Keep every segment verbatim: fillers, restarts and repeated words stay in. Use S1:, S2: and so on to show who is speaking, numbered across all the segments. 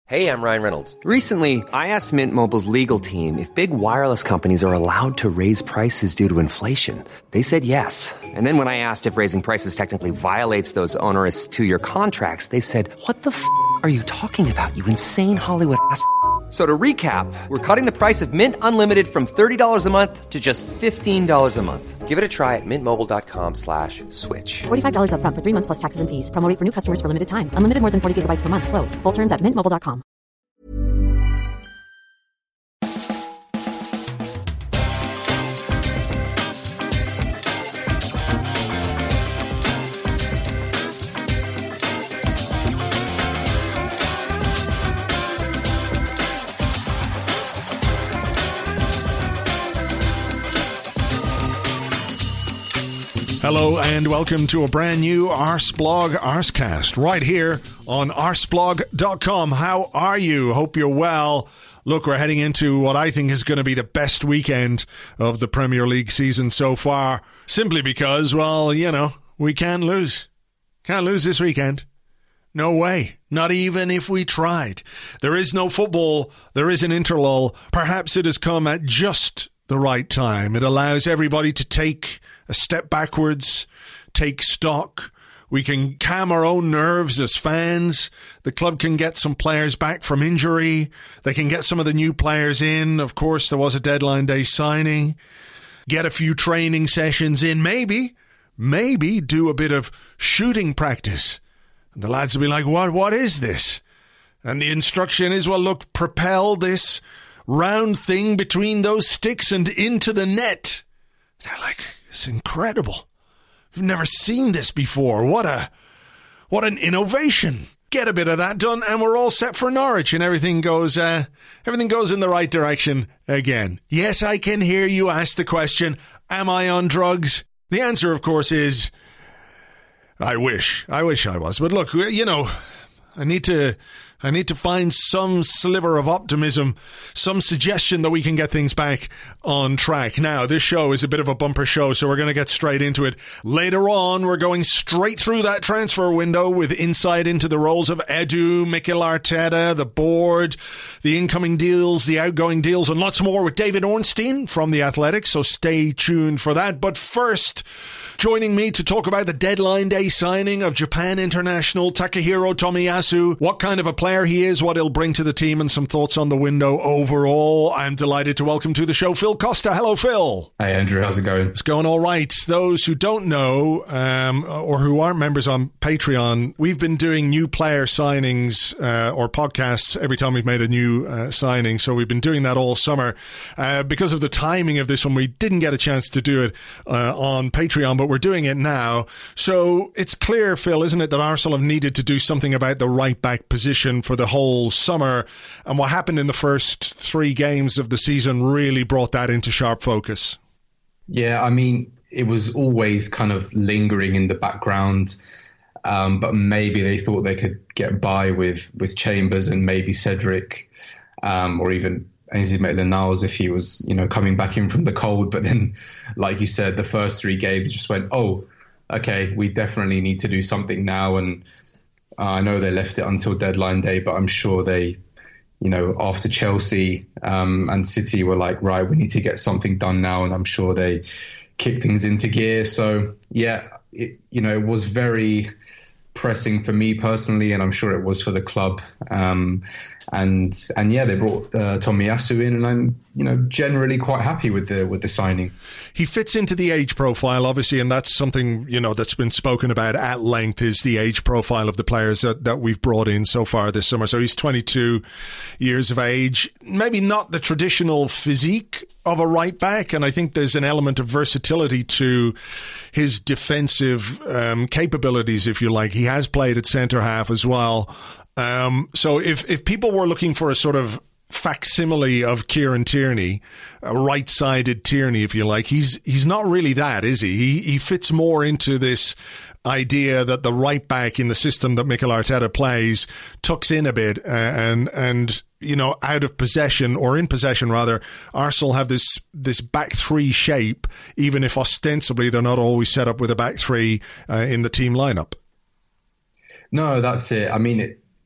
S1: Hey, I'm Ryan Reynolds.
S2: Recently, I asked Mint Mobile's legal team if big wireless companies are allowed to raise prices due to inflation. They said yes. And then when I asked if raising prices technically violates those onerous two-year contracts, they said, what the f*** are you talking about, you insane Hollywood ass f- So to recap, we're cutting the price of Mint Unlimited from thirty dollars a month to just fifteen dollars a month.
S1: Give it a try at mintmobile.com slash switch.
S3: forty-five dollars up front for three months plus taxes and fees. Promo rate for new customers for limited time. Unlimited more than forty gigabytes per month. Slows full terms at mint mobile dot com.
S4: Hello and welcome to a brand new Arsblog Arscast right here on arsblog dot com. How are you? Hope you're well. Look, we're heading into what I think is going to be the best weekend of the Premier League season so far, simply because, well, you know, we can't lose. Can't lose this weekend. No way. Not even if we tried. There is no football. There is an interlull. Perhaps it has come at just the right time. It allows everybody to take a step backwards, take stock. We can calm our own nerves as fans. The club can get some players back from injury. They can get some of the new players in. Of course, there was a deadline day signing. Get a few training sessions in. Maybe, maybe do a bit of shooting practice. And the lads will be like, what, what is this? And the instruction is, well, look, propel this round thing between those sticks and into the net. They're like, it's incredible. We've never seen this before. What a, what an innovation. Get a bit of that done and we're all set for Norwich and everything goes, uh, everything goes in the right direction again. Yes, I can hear you ask the question, am I on drugs? The answer, of course, is, I wish. I wish I was. But look, you know, I need to... I need to find some sliver of optimism, some suggestion that we can get things back on track. Now, this show is a bit of a bumper show, so we're going to get straight into it. Later on, we're going straight through that transfer window with insight into the roles of Edu, Mikel Arteta, the board, the incoming deals, the outgoing deals, and lots more with David Ornstein from The Athletic, so stay tuned for that. But first, joining me to talk about the deadline day signing of Japan international Takahiro Tomiyasu, what kind of a player he is, what he'll bring to the team, and some thoughts on the window overall. I'm delighted to welcome to the show Phil Costa. Hello, Phil.
S5: Hey, Andrew. How's it going?
S4: It's going all right. Those who don't know um, or who aren't members on Patreon, we've been doing new player signings uh, or podcasts every time we've made a new uh, signing. So we've been doing that all summer. Uh, because of the timing of this one, we didn't get a chance to do it uh, on Patreon, but we're doing it now. So it's clear, Phil, isn't it, that Arsenal have needed to do something about the right-back position for the whole summer, and what happened in the first three games of the season really brought that into sharp focus.
S5: Yeah, I mean, it was always kind of lingering in the background, um, but maybe they thought they could get by with, with Chambers and maybe Cedric, um, or even Ainsley Maitland-Niles if he was, you know, coming back in from the cold. But then, like you said, the first three games just went, oh, okay, we definitely need to do something now. And Uh, I know they left it until deadline day, but I'm sure they, you know, after Chelsea um, and City were like, right, we need to get something done now. And I'm sure they kicked things into gear. So, yeah, it, you know, it was very pressing for me personally, and I'm sure it was for the club. Um, and and yeah, they brought uh, Tomiyasu in, and I'm you know generally quite happy with the with the signing.
S4: He fits into the age profile, obviously, and that's something you know that's been spoken about at length. Is the age profile of the players that, that we've brought in so far this summer. So he's twenty-two years of age, maybe not the traditional physique of a right back, and I think there's an element of versatility to his defensive um, capabilities, if you like. He has played at centre half as well. Um, so if, if people were looking for a sort of facsimile of Kieran Tierney, a right-sided Tierney, if you like, he's he's not really that, is he? He he fits more into this idea that the right back in the system that Mikel Arteta plays tucks in a bit uh, and and you know out of possession or in possession rather. Arsenal have this this back three shape, even if ostensibly they're not always set up with a back three uh, in the team lineup.
S5: No, that's it. I mean, it,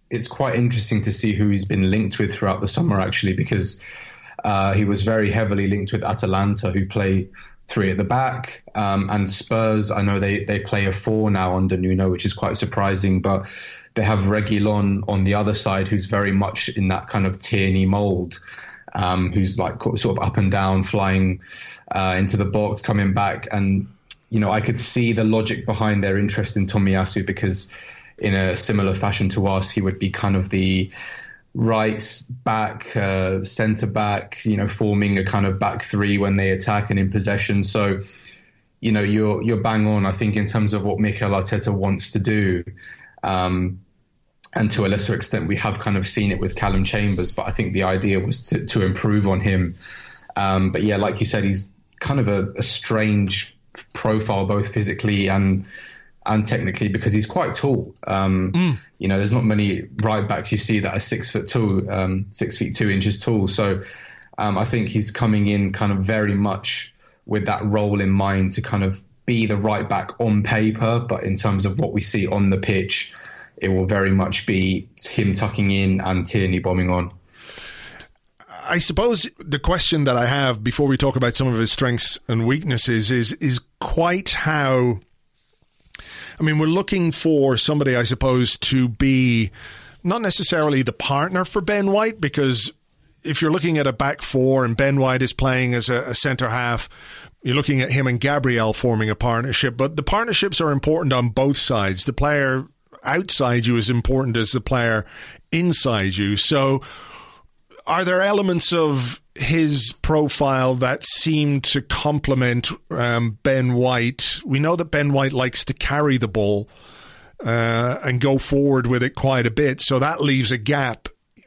S5: it's quite interesting to see who he's been linked with throughout the summer, actually, because uh, he was very heavily linked with Atalanta, who play three at the back, um, and Spurs. I know they, they play a four now under Nuno, which is quite surprising, but they have Reguilon on the other side, who's very much in that kind of Tierney mould, um, who's like sort of up and down, flying uh, into the box, coming back. And, you know, I could see the logic behind their interest in Tomiyasu, because in a similar fashion to us, he would be kind of the right back, uh, centre back, you know, forming a kind of back three when they attack and in possession. So, you know, you're you're bang on, I think, in terms of what Mikel Arteta wants to do. Um, and to a lesser extent, we have kind of seen it with Callum Chambers, but I think the idea was to, to improve on him. Um, but yeah, like you said, he's kind of a, a strange profile, both physically and and technically, because he's quite tall. Um, mm. You know, there's not many right backs you see that are six foot two, um, six feet two inches tall. So um, I think he's coming in kind of very much with that role in mind to kind of be the right back on paper. But in terms of what we see on the pitch, it will very much be him tucking in and Tierney bombing on.
S4: I suppose the question that I have before we talk about some of his strengths and weaknesses is is quite how... I mean, we're looking for somebody, I suppose, to be not necessarily the partner for Ben White, because if you're looking at a back four and Ben White is playing as a, a centre half, you're looking at him and Gabriel forming a partnership. But the partnerships are important on both sides. The player outside you is important as the player inside you. So are there elements of his profile that seem to complement um, Ben White? We know that Ben White likes to carry the ball uh, and go forward with it quite a bit, so that leaves a gap.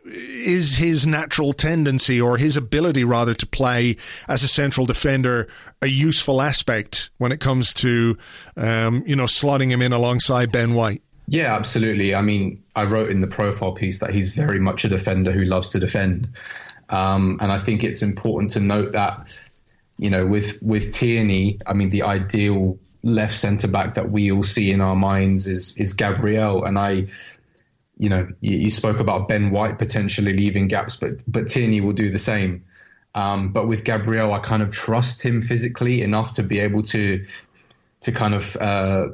S4: Is his natural tendency, or his ability rather, to play as a central defender a useful aspect when it comes to um, you know, slotting him in alongside Ben White?
S5: Yeah, absolutely. I mean, I wrote in the profile piece that he's very much a defender who loves to defend. Um, and I think it's important to note that, you know, with, with Tierney, I mean, the ideal left centre-back that we all see in our minds is is Gabriel. And I, you know, you, you spoke about Ben White potentially leaving gaps, but but Tierney will do the same. Um, but with Gabriel, I kind of trust him physically enough to be able to to kind of uh,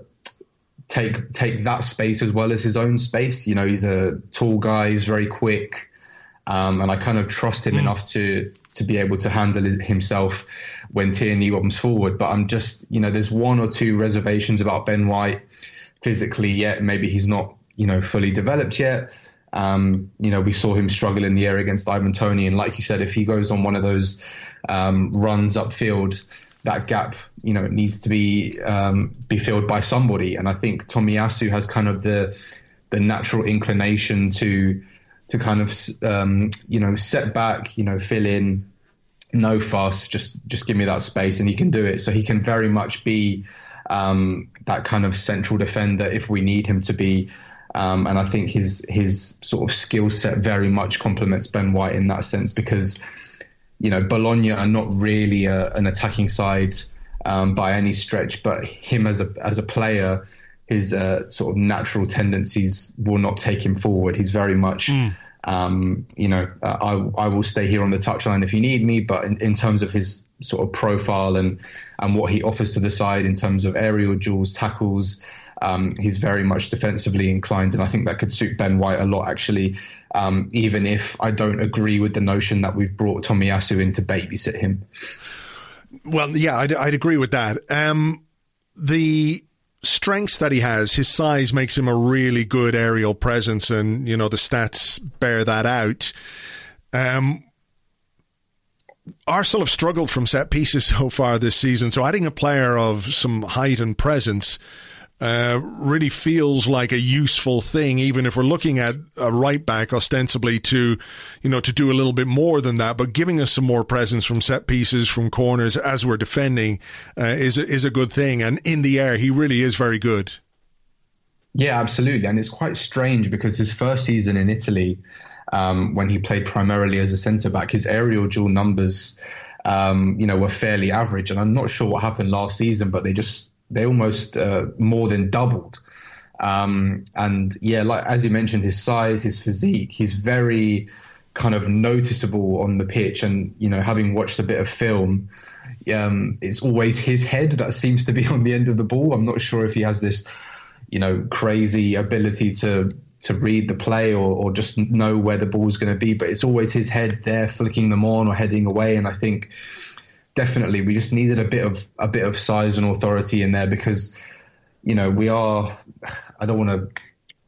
S5: take take that space as well as his own space. You know, he's a tall guy, he's very quick. Um, and I kind of trust him mm. enough to to be able to handle himself when Tierney comes forward. But I'm just, you know, there's one or two reservations about Ben White physically yet. Maybe he's not, you know, fully developed yet. Um, you know, we saw him struggle in the area against Ivan Toney. And like you said, if he goes on one of those um, runs upfield, that gap, you know, it needs to be um, be filled by somebody. And I think Tomiyasu has kind of the the natural inclination to to kind of, um, you know, set back, you know, fill in, no fuss, just just give me that space, and he can do it. So he can very much be um, that kind of central defender if we need him to be. Um, and I think his his sort of skill set very much complements Ben White in that sense, because, you know, Bologna are not really a, an attacking side um, by any stretch, but him as a as a player, his uh, sort of natural tendencies will not take him forward. He's very much, mm. um, you know, uh, I, I will stay here on the touchline if you need me. But in, in terms of his sort of profile and, and what he offers to the side in terms of aerial duels, tackles, um, he's very much defensively inclined. And I think that could suit Ben White a lot, actually, um, even if I don't agree with the notion that we've brought Tomiyasu in to babysit him.
S4: Well, yeah, I'd, I'd agree with that. Um, the... strengths that he has, his size makes him a really good aerial presence, and, you know, the stats bear that out. Um, Arsenal have struggled from set pieces so far this season, so adding a player of some height and presence uh, really feels like a useful thing, even if we're looking at a right back ostensibly to, you know, to do a little bit more than that. But giving us some more presence from set pieces, from corners as we're defending uh, is a, is a good thing. And in the air, he really is very good.
S5: Yeah, absolutely. And it's quite strange because his first season in Italy, um, when he played primarily as a centre back, his aerial duel numbers, um, you know, were fairly average. And I'm not sure what happened last season, but they just they almost uh, more than doubled. Um, and yeah, like as you mentioned, his size, his physique, he's very kind of noticeable on the pitch. And, you know, having watched a bit of film, um, it's always his head that seems to be on the end of the ball. I'm not sure if he has this, you know, crazy ability to to read the play or, or just know where the ball's going to be, but it's always his head there flicking them on or heading away. And I think definitely we just needed a bit of a bit of size and authority in there because, you know, we are, I don't want to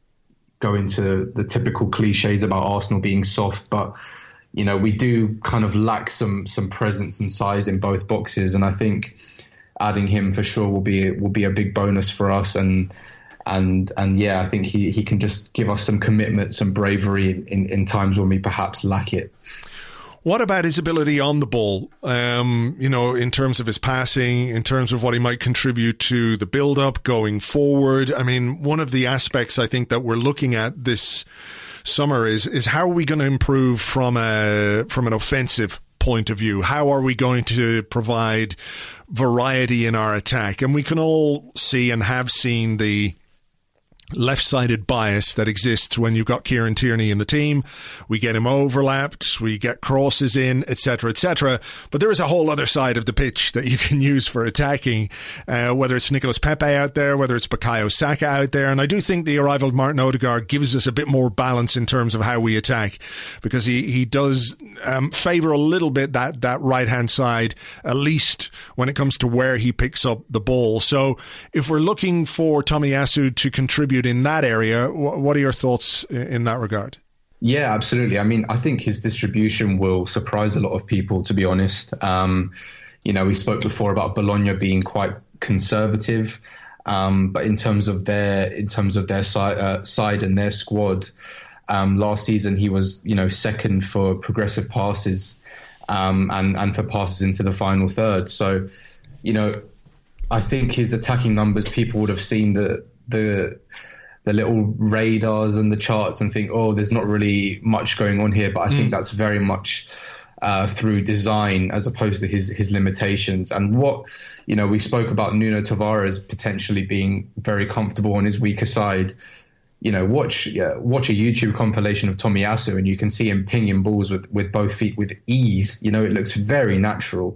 S5: go into the typical cliches about Arsenal being soft, but, you know, we do kind of lack some some presence and size in both boxes. And I think adding him for sure will be will be a big bonus for us. And And and yeah, I think he, he can just give us some commitment, some bravery in, in times when we perhaps lack it.
S4: What about his ability on the ball, um, you know, in terms of his passing, in terms of what he might contribute to the build-up going forward? I mean, one of the aspects I think that we're looking at this summer is is how are we going to improve from a from an offensive point of view? How are we going to provide variety in our attack? And we can all see and have seen the left-sided bias that exists when you've got Kieran Tierney in the team. We get him overlapped, we get crosses in, et cetera, et cetera. But there is a whole other side of the pitch that you can use for attacking, uh, whether it's Nicolas Pepe out there, whether it's Bukayo Saka out there. And I do think the arrival of Martin Odegaard gives us a bit more balance in terms of how we attack, because he, he does um, favour a little bit that, that right-hand side, at least when it comes to where he picks up the ball. So if we're looking for Tomiyasu to contribute in that area, what are your thoughts in that regard?
S5: Yeah, absolutely. I mean, I think his distribution will surprise a lot of people, to be honest. Um, you know, we spoke before about Bologna being quite conservative, um, but in terms of their in terms of their side, uh, side and their squad, um, last season he was, you know, second for progressive passes um, and and for passes into the final third. So, you know, I think his attacking numbers, people would have seen the the the little radars and the charts and think, oh, there's not really much going on here. But I mm. think that's very much uh, through design as opposed to his his limitations. And what, you know, we spoke about Nuno Tavares potentially being very comfortable on his weaker side. You know, watch yeah, watch a YouTube compilation of Tomiyasu and you can see him pinging balls with, with both feet with ease. You know, it looks very natural.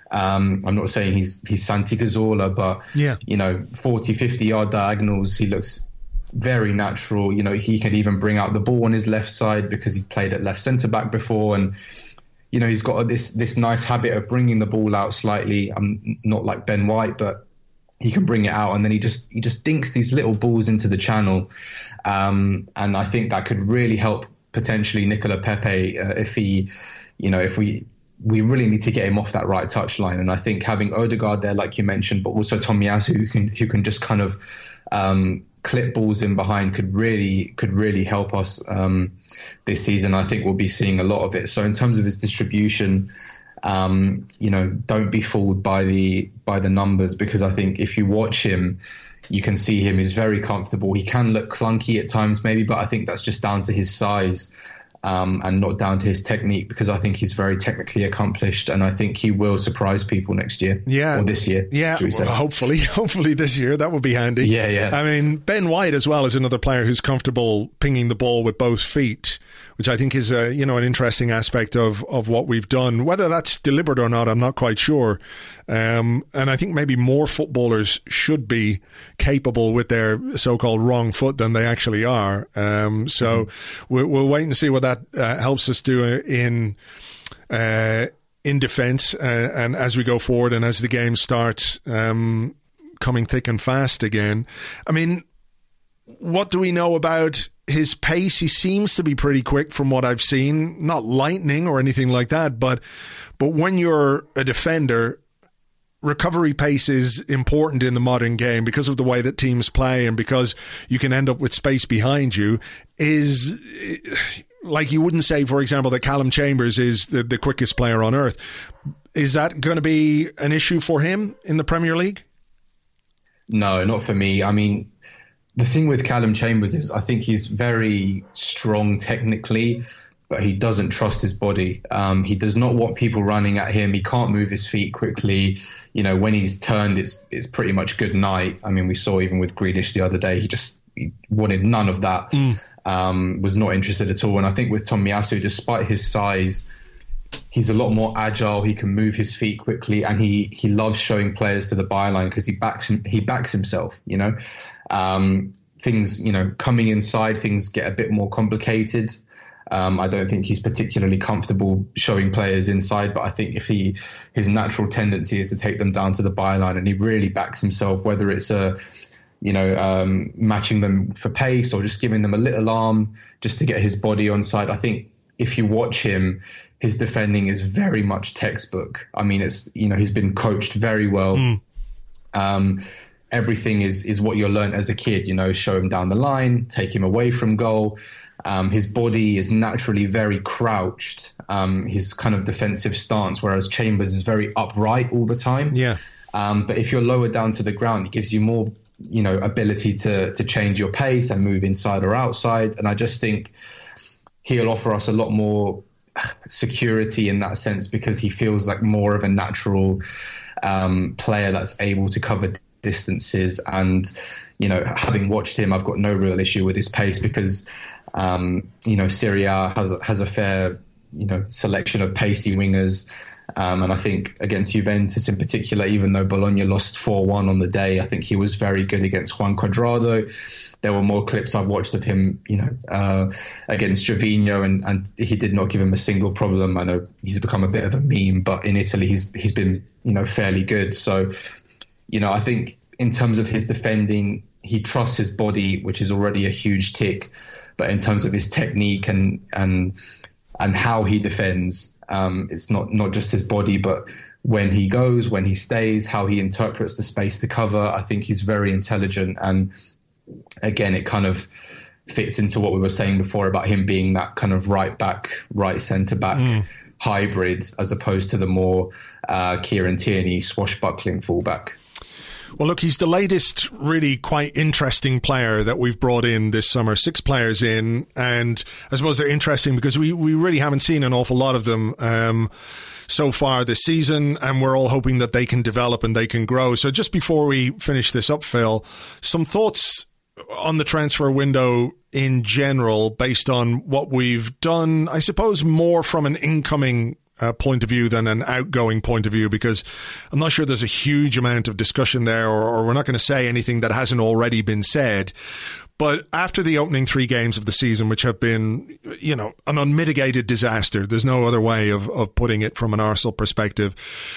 S5: Um, I'm not saying he's he's Santi Cazorla, but, yeah. you know, forty, fifty yard diagonals, he looks very natural. You know, he can even bring out the ball on his left side because he's played at left centre back before. And, you know, he's got this this nice habit of bringing the ball out slightly. I'm not like Ben White, but he can bring it out and then he just he just dinks these little balls into the channel. Um, and I think that could really help potentially Nicola Pepe uh, if he, you know, if we... we really need to get him off that right touch line. And I think having Odegaard there, like you mentioned, but also Tomiyasu, who can who can just kind of um, clip balls in behind, could really could really help us um, this season. I think we'll be seeing a lot of it. So in terms of his distribution, um, you know, don't be fooled by the by the numbers, because I think if you watch him, you can see him is very comfortable. He can look clunky at times, maybe, but I think that's just down to his size. Um, and not down to his technique, because I think he's very technically accomplished, and I think he will surprise people next year. Yeah, or this year.
S4: Yeah, well, hopefully, hopefully this year. That would be handy.
S5: Yeah, yeah.
S4: I mean, Ben White as well is another player who's comfortable pinging the ball with both feet, which I think is a you know an interesting aspect of of what we've done. Whether that's deliberate or not, I'm not quite sure. Um, and I think maybe more footballers should be capable with their so-called wrong foot than they actually are. Um, so mm-hmm. we'll, we'll wait and see what that uh, helps us do in uh, in defence uh, and as we go forward and as the game starts um, coming thick and fast again. I mean, what do we know about his pace? He seems to be pretty quick from what I've seen. Not lightning or anything like that, but but when you're a defender, recovery pace is important in the modern game because of the way that teams play and because you can end up with space behind you. Is like you wouldn't say, for example, that Callum Chambers is the, the quickest player on earth. Is that going to be an issue for him in the Premier League?
S5: No, not for me. I mean, the thing with Callum Chambers is I think he's very strong technically, but he doesn't trust his body. Um, he does not want people running at him. He can't move his feet quickly. You know, when he's turned, it's it's pretty much good night. I mean, we saw even with Grealish the other day, he just he wanted none of that. Mm. Um, was not interested at all. And I think with Tomiyasu, despite his size, he's a lot more agile. He can move his feet quickly, and he he loves showing players to the byline because he backs he backs himself. You know, um, things you know coming inside, things get a bit more complicated. Um, I don't think he's particularly comfortable showing players inside, but I think if he his natural tendency is to take them down to the byline, and he really backs himself, whether it's a you know, um, matching them for pace or just giving them a little arm just to get his body on side. I think if you watch him, his defending is very much textbook. I mean, it's, you know, he's been coached very well. Mm. Um, everything is, is what you learned as a kid, you know, show him down the line, take him away from goal. Um, his body is naturally very crouched. Um, his kind of defensive stance, whereas Chambers is very upright all the time.
S4: Yeah.
S5: Um, but if you're lower down to the ground, it gives you more, you know, ability to to change your pace and move inside or outside. And I just think he'll offer us a lot more security in that sense because he feels like more of a natural um, player that's able to cover distances. And, you know, having watched him, I've got no real issue with his pace because, um, you know, Serie A has, has a fair, you know, selection of pacey wingers. Um, and I think against Juventus in particular, even though Bologna lost four one on the day, I think he was very good against Juan Cuadrado. There were more clips I've watched of him, you know, uh, against Gervinho, and, and he did not give him a single problem. I know he's become a bit of a meme, but in Italy, he's he's been, you know, fairly good. So, you know, I think in terms of his defending, he trusts his body, which is already a huge tick. But in terms of his technique and and and how he defends, Um, it's not, not just his body, but when he goes, when he stays, how he interprets the space to cover. I think he's very intelligent. And again, it kind of fits into what we were saying before about him being that kind of right back, right centre back mm. hybrid, as opposed to the more uh, Kieran Tierney swashbuckling fullback.
S4: Well, look, he's the latest really quite interesting player that we've brought in this summer. Six players in, and I suppose they're interesting because we, we really haven't seen an awful lot of them um, so far this season, and we're all hoping that they can develop and they can grow. So just before we finish this up, Phil, some thoughts on the transfer window in general based on what we've done, I suppose more from an incoming Uh, point of view than an outgoing point of view, because I'm not sure there's a huge amount of discussion there, or, or we're not going to say anything that hasn't already been said. But after the opening three games of the season, which have been, you know, an unmitigated disaster, there's no other way of, of putting it from an Arsenal perspective.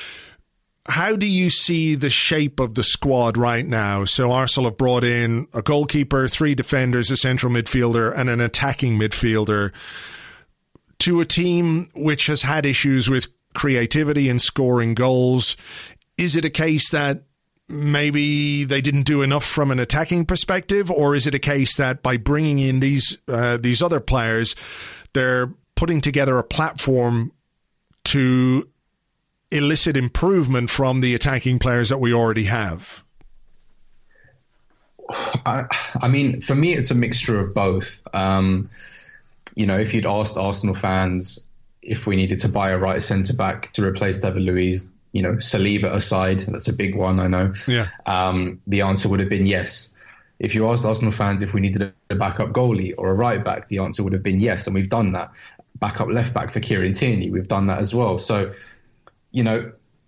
S4: How do you see the shape of the squad right now? So Arsenal have brought in a goalkeeper, three defenders, a central midfielder, and an attacking midfielder, to a team which has had issues with creativity and scoring goals. Is it a case that maybe they didn't do enough from an attacking perspective, or is it a case that by bringing in these uh, these other players, they're putting together a platform to elicit improvement from the attacking players that we already have?
S5: I, I mean, for me, it's a mixture of both. Um, You know, if you'd asked Arsenal fans if we needed to buy a right centre-back to replace David Luiz, you know, Saliba aside, that's a big one, I know.
S4: Yeah.
S5: Um, the answer would have been yes. If you asked Arsenal fans if we needed a backup goalie or a right-back, the answer would have been yes, and we've done that. Backup left-back for Kieran Tierney, we've done that as well. So, you know,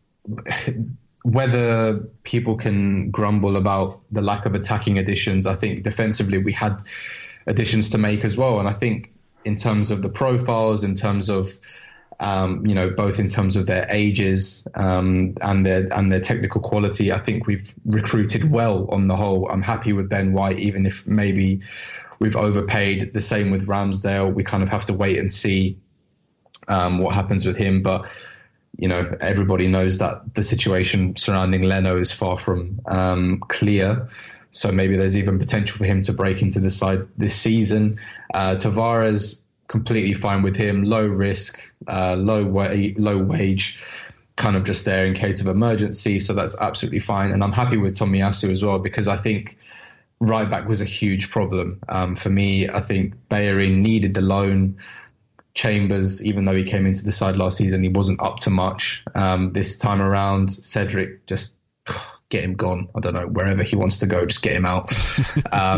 S5: whether people can grumble about the lack of attacking additions, I think defensively we had additions to make as well. And I think in terms of the profiles, in terms of, um, you know, both in terms of their ages um, and their and their technical quality, I think we've recruited well on the whole. I'm happy with Ben White, even if maybe we've overpaid. The same with Ramsdale. We kind of have to wait and see um, what happens with him. But, you know, everybody knows that the situation surrounding Leno is far from um, clear. So maybe there's even potential for him to break into the side this season. Uh, Tavares, completely fine with him. Low risk, uh, low wa- low wage, kind of just there in case of emergency. So that's absolutely fine. And I'm happy with Tomiyasu as well, because I think right back was a huge problem. Um, for me, I think Bellerin needed the loan. Chambers, even though he came into the side last season, he wasn't up to much. Um, this time around, Cedric, just get him gone. I don't know, wherever he wants to go, just get him out. um,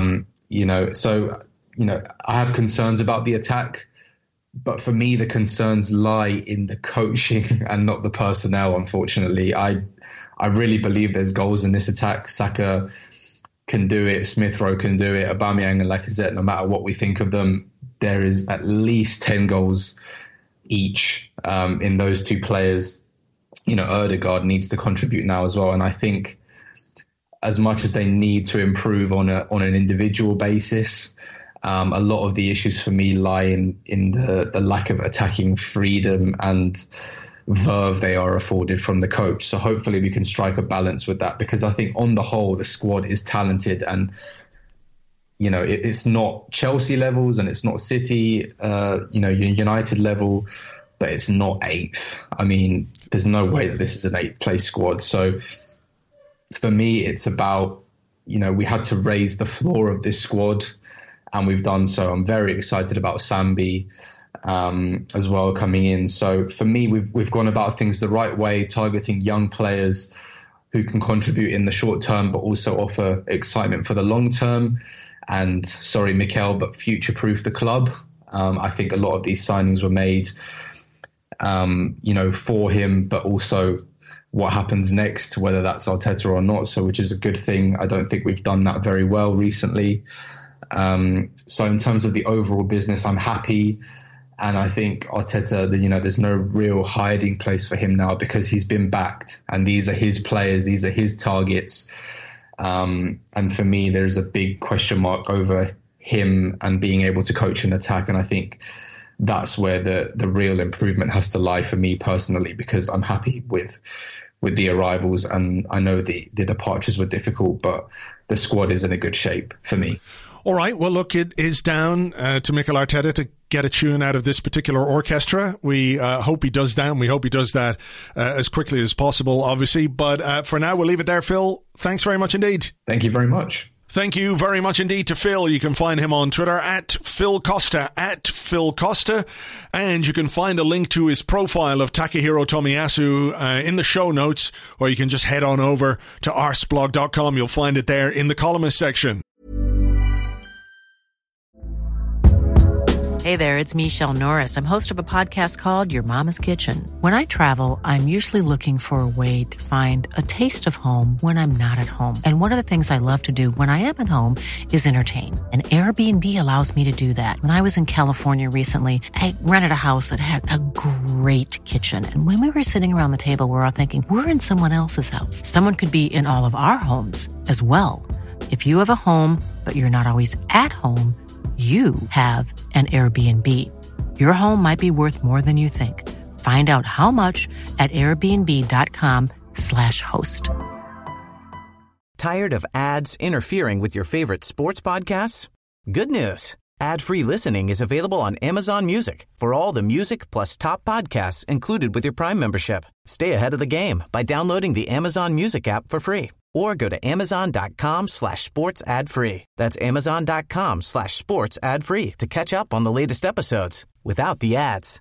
S5: You know, so, you know, I have concerns about the attack, but for me, the concerns lie in the coaching and not the personnel, unfortunately. I I really believe there's goals in this attack. Saka can do it. Smith Rowe can do it. Aubameyang and Lacazette, no matter what we think of them, there is at least ten goals each um, in those two players. You know, Ødegaard needs to contribute now as well. And I think as much as they need to improve on a on an individual basis, um, a lot of the issues for me lie in, in the, the lack of attacking freedom and verve they are afforded from the coach. So hopefully we can strike a balance with that, because I think on the whole, the squad is talented, and, you know, it, it's not Chelsea levels and it's not City, uh, you know, United level, but it's not eighth. I mean, there's no way that this is an eighth place squad. So for me, it's about, you know, we had to raise the floor of this squad, and we've done so. I'm very excited about Sambi um, as well coming in. So for me, we've we've gone about things the right way, targeting young players who can contribute in the short term, but also offer excitement for the long term. And sorry, Mikel, but future-proof the club. Um, I think a lot of these signings were made, um, you know, for him, but also what happens next, whether that's Arteta or not. So, which is a good thing. I don't think we've done that very well recently. Um, so in terms of the overall business, I'm happy. And I think Arteta, you know, there's no real hiding place for him now, because he's been backed and these are his players. These are his targets. Um, and for me, there's a big question mark over him and being able to coach an attack. And I think that's where the, the real improvement has to lie for me personally, because I'm happy with with the arrivals, and I know the, the departures were difficult, but the squad is in a good shape for me.
S4: All right. Well, look, it is down uh, to Mikel Arteta to get a tune out of this particular orchestra. We uh, hope he does that, and we hope he does that uh, as quickly as possible, obviously. But uh, for now, we'll leave it there, Phil. Thanks very much indeed.
S5: Thank you very much.
S4: Thank you very much indeed to Phil. You can find him on Twitter at Phil Costa, at Phil Costa. And you can find a link to his profile of Takahiro Tomiyasu uh, in the show notes, or you can just head on over to arsblog dot com. You'll find it there in the columnist section.
S6: Hey there, it's Michelle Norris. I'm host of a podcast called Your Mama's Kitchen. When I travel, I'm usually looking for a way to find a taste of home when I'm not at home. And one of the things I love to do when I am at home is entertain. And Airbnb allows me to do that. When I was in California recently, I rented a house that had a great kitchen. And when we were sitting around the table, we were all thinking, we're in someone else's house. Someone could be in all of our homes as well. If you have a home, but you're not always at home, you have an Airbnb. Your home might be worth more than you think. Find out how much at airbnb.com slash host.
S7: Tired of ads interfering with your favorite sports podcasts? Good news. Ad-free listening is available on Amazon Music for all the music plus top podcasts included with your Prime membership. Stay ahead of the game by downloading the Amazon Music app for free, or go to amazon.com slash sports ad free. That's amazon.com slash sports ad free to catch up on the latest episodes without the ads.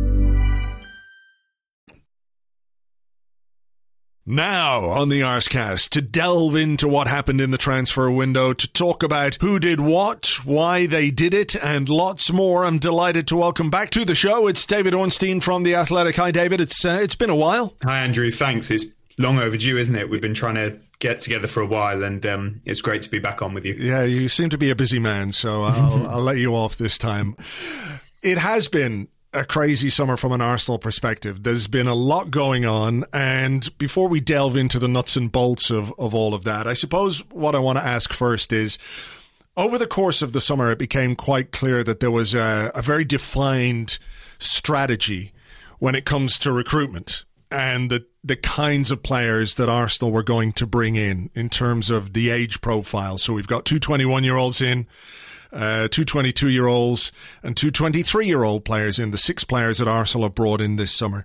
S4: Now on the Arscast, to delve into what happened in the transfer window, to talk about who did what, why they did it, and lots more. I'm delighted to welcome back to the show. It's David Ornstein from The Athletic. Hi, David. It's uh, it's been a while.
S8: Hi, Andrew. Thanks. It's long overdue, isn't it? We've been trying to get together for a while, and um, it's great to be back on with you.
S4: Yeah, you seem to be a busy man, so I'll, I'll let you off this time. It has been a crazy summer from an Arsenal perspective. There's been a lot going on, and before we delve into the nuts and bolts of, of all of that, I suppose what I want to ask first is, over the course of the summer, it became quite clear that there was a, a very defined strategy when it comes to recruitment and the, the kinds of players that Arsenal were going to bring in, in terms of the age profile. So we've got two twenty-one-year-olds in, Uh, two twenty-two-year-olds and two twenty-three-year-old players in, the six players that Arsenal have brought in this summer.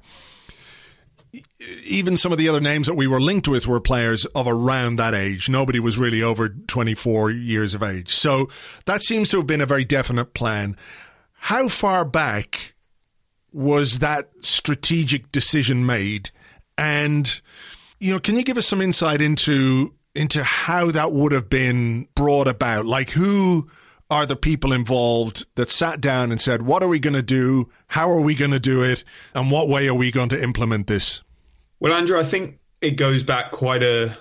S4: Even some of the other names that we were linked with were players of around that age. Nobody was really over twenty-four years of age. So that seems to have been a very definite plan. How far back was that strategic decision made? And, you know, can you give us some insight into into how that would have been brought about? Like, who are the people involved that sat down and said, what are we going to do? How are we going to do it? And what way are we going to implement this?
S8: Well, Andrew, I think it goes back quite a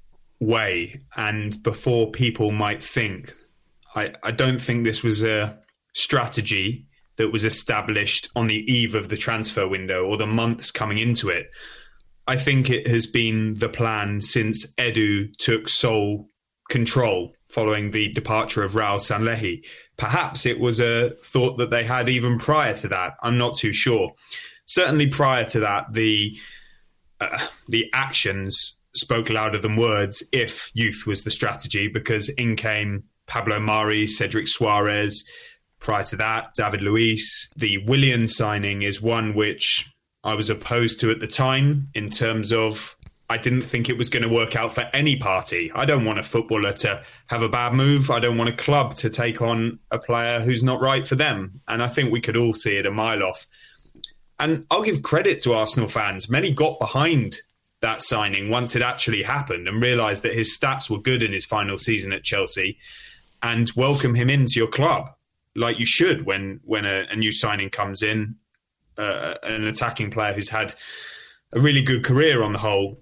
S8: way. And before people might think, I, I don't think this was a strategy that was established on the eve of the transfer window or the months coming into it. I think it has been the plan since Edu took sole control following the departure of Raul Sanllehi. Perhaps it was a thought that they had even prior to that. I'm not too sure. Certainly prior to that, the uh, the actions spoke louder than words if youth was the strategy, because in came Pablo Mari, Cedric Suarez. Prior to that, David Luiz. The Willian signing is one which I was opposed to at the time, in terms of I didn't think it was going to work out for any party. I don't want a footballer to have a bad move. I don't want a club to take on a player who's not right for them. And I think we could all see it a mile off. And I'll give credit to Arsenal fans. Many got behind that signing once it actually happened and realised that his stats were good in his final season at Chelsea, and welcome him into your club like you should when, when a, a new signing comes in, uh, an attacking player who's had a really good career on the whole.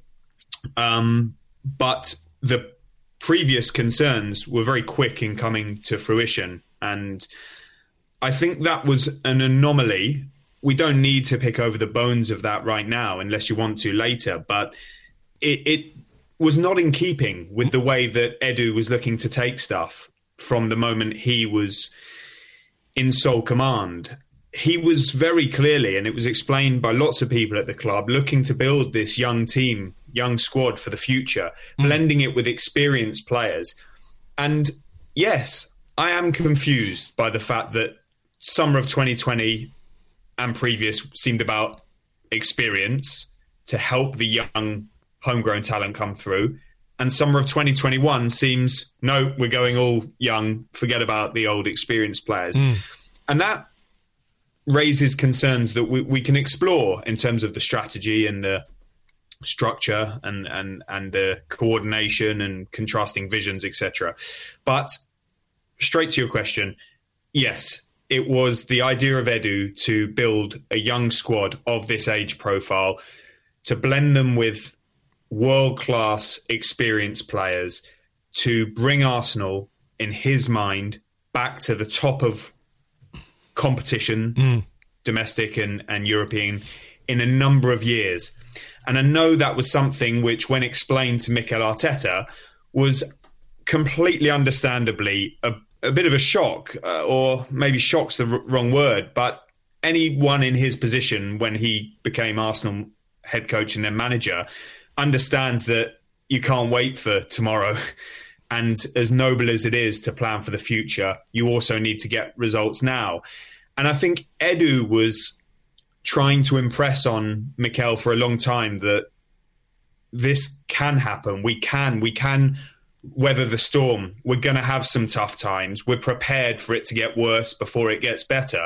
S8: Um, but the previous concerns were very quick in coming to fruition. And I think that was an anomaly. We don't need to pick over the bones of that right now, unless you want to later. But it, it was not in keeping with the way that Edu was looking to take stuff from the moment he was in sole command. He was very clearly, and it was explained by lots of people at the club, looking to build this young team, young squad for the future, mm. blending it with experienced players. And yes, I am confused by the fact that summer of twenty twenty and previous seemed about experience to help the young homegrown talent come through. And summer of twenty twenty-one seems, no, we're going all young, forget about the old experienced players. Mm. And that raises concerns that we, we can explore in terms of the strategy and the structure and, and, and the coordination and contrasting visions, et cetera. But straight to your question, yes, it was the idea of Edu to build a young squad of this age profile, to blend them with world-class experienced players, to bring Arsenal, in his mind, back to the top of competition, mm. domestic and, and European, in a number of years. And I know that was something which, when explained to Mikel Arteta, was completely understandably a, a bit of a shock, uh, or maybe shock's the r- wrong word, but anyone in his position when he became Arsenal head coach and then manager understands that you can't wait for tomorrow. And as noble as it is to plan for the future, you also need to get results now. And I think Edu was trying to impress on Mikel for a long time that this can happen. We can, we can weather the storm. We're going to have some tough times. We're prepared for it to get worse before it gets better.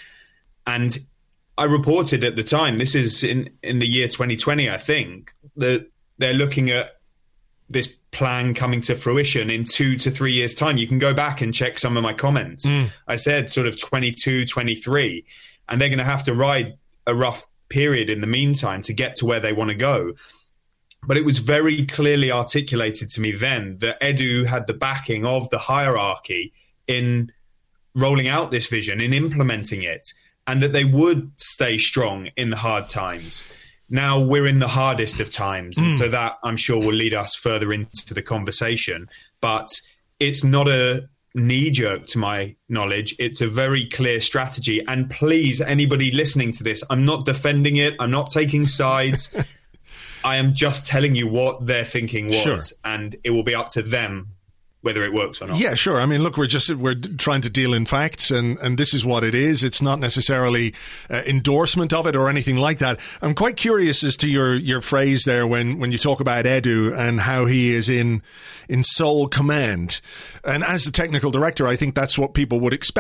S8: And I reported at the time, this is in, in the year twenty twenty, I think, that they're looking at this plan coming to fruition in two to three years' time. You can go back and check some of my comments. Mm. I said sort of twenty-two, twenty-three, and they're going to have to ride a rough period in the meantime to get to where they want to go. But it was very clearly articulated to me then that Edu had the backing of the hierarchy in rolling out this vision, in implementing it, and that they would stay strong in the hard times. Now we're in the hardest of times, and mm. so that, I'm sure, will lead us further into the conversation. But it's not a knee-jerk, to my knowledge. It's a very clear strategy. And please, anybody listening to this, I'm not defending it. I'm not taking sides. I am just telling you what their thinking was, sure. and it will be up to them whether it works or not. Yeah,
S4: sure. I mean, look, we're just we're trying to deal in facts, and, and this is what it is. It's not necessarily uh, endorsement of it or anything like that. I'm quite curious as to your, your phrase there when, when you talk about Edu and how he is in in sole command. And as the technical director, I think that's what people would expect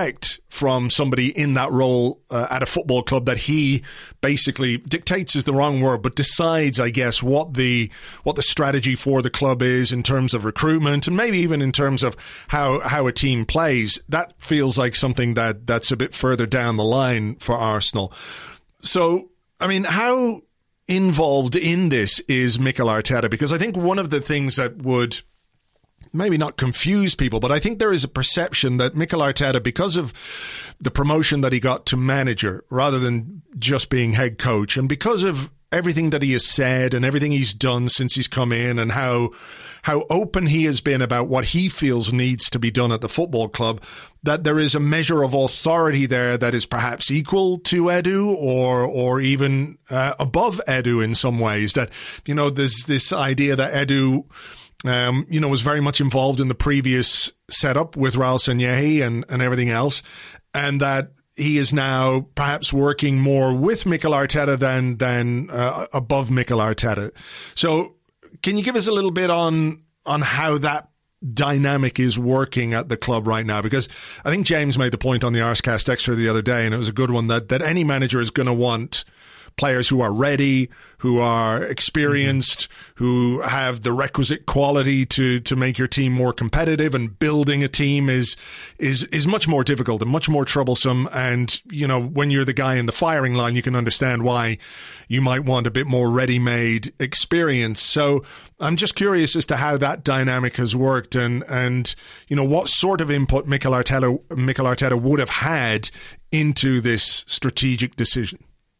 S4: from somebody in that role uh, at a football club that he basically dictates is the wrong word, but decides, I guess, what the what the strategy for the club is in terms of recruitment and maybe even in terms of how how a team plays. That feels like something that that's a bit further down the line for Arsenal. So, I mean, how involved in this is Mikel Arteta? Because I think one of the things that would maybe not confuse people, but I think there is a perception that Mikel Arteta, because of the promotion that he got to manager rather than just being head coach, and because of everything that he has said and everything he's done since he's come in and how how open he has been about what he feels needs to be done at the football club, that there is a measure of authority there that is perhaps equal to Edu or or even uh, above Edu in some ways. That, you know, there's this idea that Edu Um, you know, was very much involved in the previous setup with Raul Sanllehi and, and everything else, and that he is now perhaps working more with Mikel Arteta than than uh, above Mikel Arteta. So, can you give us a little bit on on how that dynamic is working at the club right now? Because I think James made the point on the Arscast Extra the other day, and it was a good one, that that any manager is going to want players who are ready, who are experienced, mm-hmm. who have the requisite quality to to make your team more competitive. And building a team is is is much more difficult and much more troublesome. And, you know, when you're the guy in the firing line, you can understand why you might want a bit more ready-made experience. So I'm just curious as to how that dynamic has worked, and and you know, what sort of input Mikel Arteta Mikel Arteta would have had into this strategic decision.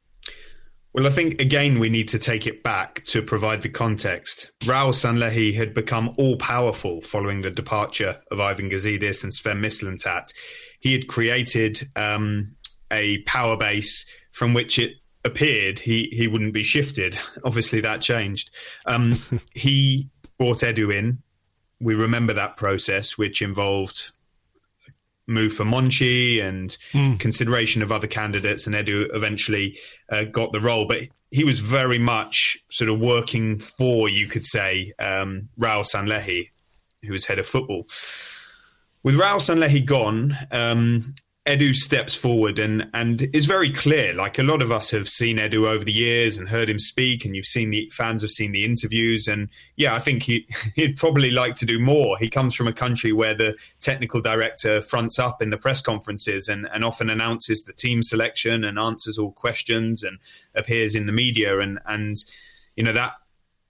S8: Well, I think, again, we need to take it back to provide the context. Raul Sanllehi had become all-powerful following the departure of Ivan Gazidis and Sven Mislintat. He had created um, a power base from which it appeared he, he wouldn't be shifted. Obviously, that changed. Um, he brought Edu in. We remember that process, which involved move for Monchi and mm. consideration of other candidates, and Edu eventually uh, got the role. But he was very much sort of working for, you could say, um, Raul Sanllehi, who was head of football. With Raul Sanllehi gone, um, Edu steps forward and, and is very clear. Like, a lot of us have seen Edu over the years and heard him speak, and you've seen the fans have seen the interviews. And yeah, I think he, he'd probably like to do more. He comes from a country where the technical director fronts up in the press conferences and, and often announces the team selection and answers all questions and appears in the media. And, and, you know, that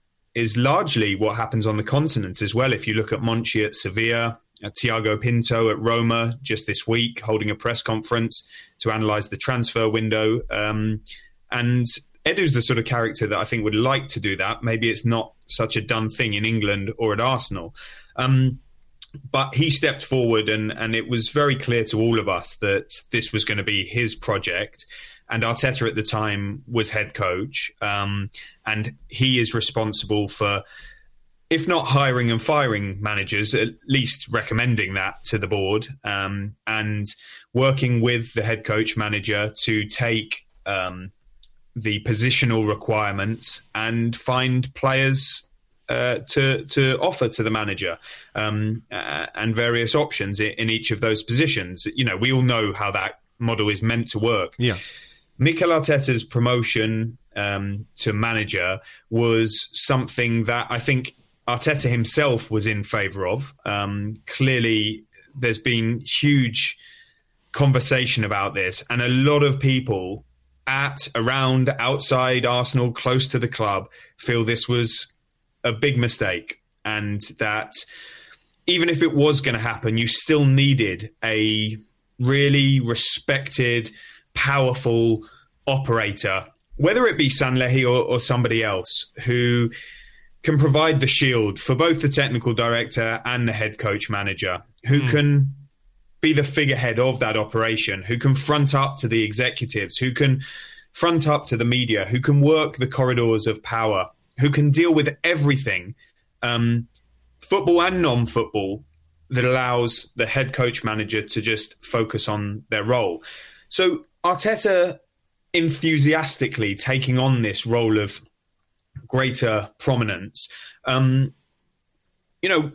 S8: is largely what happens on the continent as well. If you look at Monchi at Sevilla, Uh, Thiago Pinto at Roma just this week, holding a press conference to analyse the transfer window. Um, and Edu's the sort of character that I think would like to do that. Maybe it's not such a done thing in England or at Arsenal. Um, but he stepped forward, and, and it was very clear to all of us that this was going to be his project. And Arteta at the time was head coach. Um, and he is responsible for, if not hiring and firing managers, at least recommending that to the board, um, and working with the head coach manager to take um, the positional requirements and find players uh, to to offer to the manager, um, uh, and various options in, in each of those positions. You know, we all know how that model is meant to work.
S4: Yeah.
S8: Mikel Arteta's promotion um, to manager was something that I think Arteta himself was in favour of. Um, clearly, there's been huge conversation about this, and a lot of people at, around, outside Arsenal, close to the club, feel this was a big mistake, and that even if it was going to happen, you still needed a really respected, powerful operator, whether it be Sanllehi or, or somebody else, who can provide the shield for both the technical director and the head coach manager, who mm. can be the figurehead of that operation, who can front up to the executives, who can front up to the media, who can work the corridors of power, who can deal with everything, um, football and non-football, that allows the head coach manager to just focus on their role. So Arteta enthusiastically taking on this role of greater prominence, um, you know,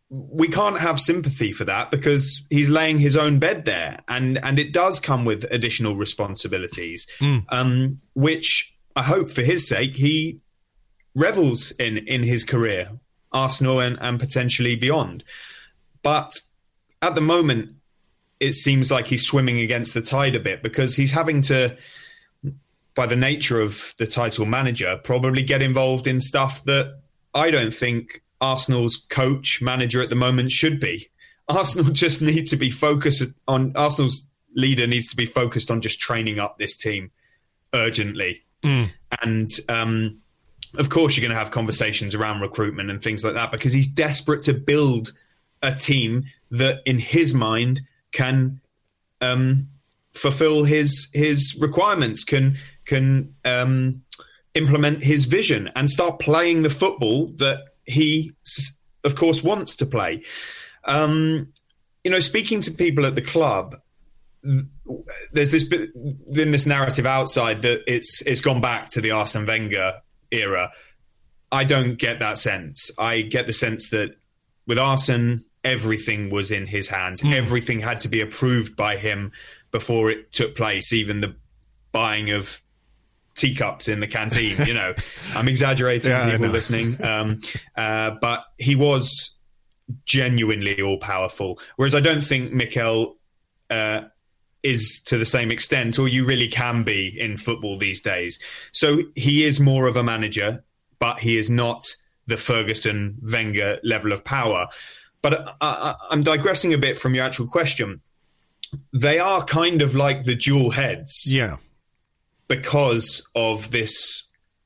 S8: we can't have sympathy for that because he's laying his own bed there, and and it does come with additional responsibilities, mm. um, which I hope for his sake he revels in in his career, Arsenal and, and potentially beyond. But at the moment, it seems like he's swimming against the tide a bit because he's having to, by the nature of the title manager, probably get involved in stuff that I don't think Arsenal's coach, manager at the moment should be. Arsenal just need to be focused on, Arsenal's leader needs to be focused on just training up this team urgently. Mm. And um, of course, you're going to have conversations around recruitment and things like that because he's desperate to build a team that, in his mind, can um, fulfill his his requirements, can can um, implement his vision and start playing the football that he, of course, wants to play. Um, you know, speaking to people at the club, there's this bit in this narrative outside that it's it's gone back to the Arsene Wenger era. I don't get that sense. I get the sense that with Arsene, everything was in his hands. Mm. Everything had to be approved by him before it took place, even the buying of teacups in the canteen. You know, I'm exaggerating, yeah, people listening. Um, uh, but he was genuinely all-powerful. Whereas I don't think Mikel uh, is to the same extent, or you really can be in football these days. So he is more of a manager, but he is not the Ferguson Wenger level of power. But I, I, I'm digressing a bit from your actual question. They are kind of like the dual heads.
S4: Yeah.
S8: Because of this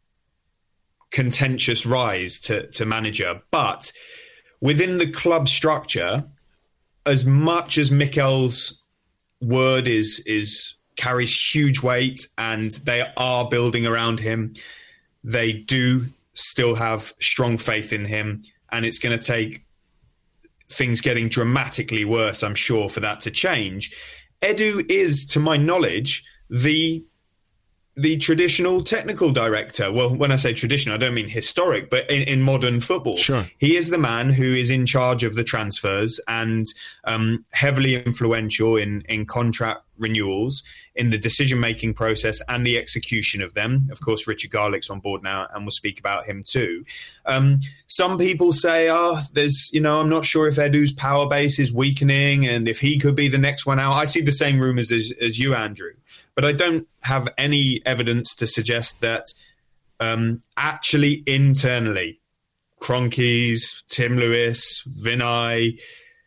S8: contentious rise to, to manager. But within the club structure, as much as Mikel's word is is carries huge weight and they are building around him, they do still have strong faith in him. And it's going to take things getting dramatically worse, I'm sure, for that to change. Edu is, to my knowledge, the the traditional technical director. Well, when I say traditional, I don't mean historic, but in, in modern football.
S4: Sure.
S8: He is the man who is in charge of the transfers and um, heavily influential in, in contract renewals, in the decision-making process and the execution of them. Of course, Richard Garlick's on board now, and we'll speak about him too. Um, some people say, oh, there's, you know, I'm not sure if Edu's power base is weakening and if he could be the next one out. I see the same rumours as, as you, Andrew. But I don't have any evidence to suggest that um, actually internally, Kroenkes, Tim Lewis, Vinay,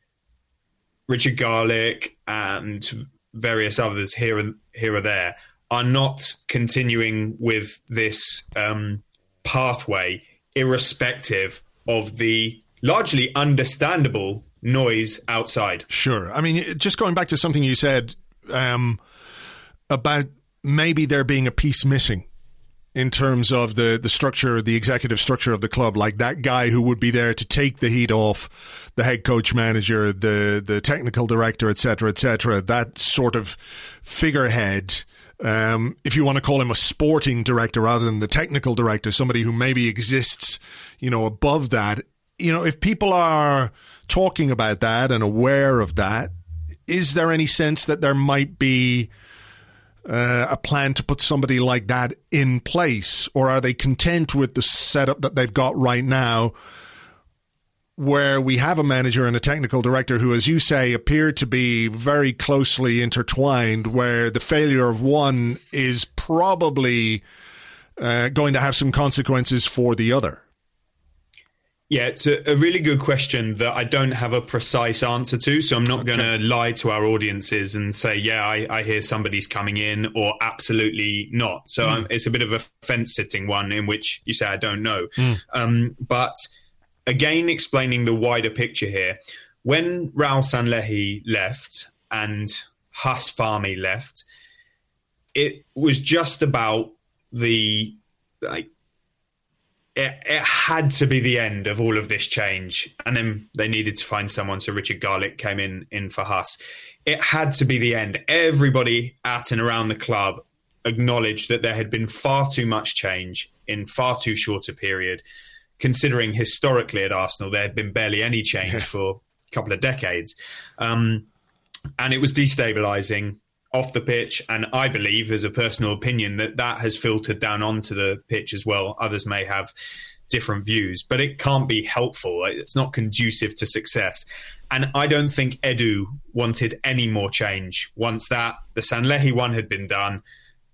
S8: Richard Garlick, and various others here and here or there are not continuing with this um, pathway, irrespective of the largely understandable noise outside.
S4: Sure. I mean, just going back to something you said um, about maybe there being a piece missing in terms of the, the structure, the executive structure of the club, like that guy who would be there to take the heat off the head coach, manager, the, the technical director, et cetera, et cetera, that sort of figurehead, um, if you want to call him a sporting director rather than the technical director, somebody who maybe exists, you know, above that. You know, if people are talking about that and aware of that, is there any sense that there might be Uh, a plan to put somebody like that in place, or are they content with the setup that they've got right now, where we have a manager and a technical director who, as you say, appear to be very closely intertwined, where the failure of one is probably uh, going to have some consequences for the other?
S8: Yeah, it's a, a really good question that I don't have a precise answer to, so I'm not okay. going to lie to our audiences and say, yeah, I, I hear somebody's coming in, or absolutely not. So mm. um, it's a bit of a fence-sitting one in which you say, I don't know. Mm. Um, but again, explaining the wider picture here, when Raul Sanllehi left and Huss Fahmy left, it was just about the... like. It, it had to be the end of all of this change. And then they needed to find someone. So Richard Garlick came in, in for Huss. It had to be the end. Everybody at and around the club acknowledged that there had been far too much change in far too short a period. considering historically at Arsenal there had been barely any change yeah. for a couple of decades. Um, and it was destabilising off the pitch, and I believe, as a personal opinion, that that has filtered down onto the pitch as well. Others may have different views, but it can't be helpful. It's not conducive to success. And I don't think Edu wanted any more change once that the Sanllehi one had been done.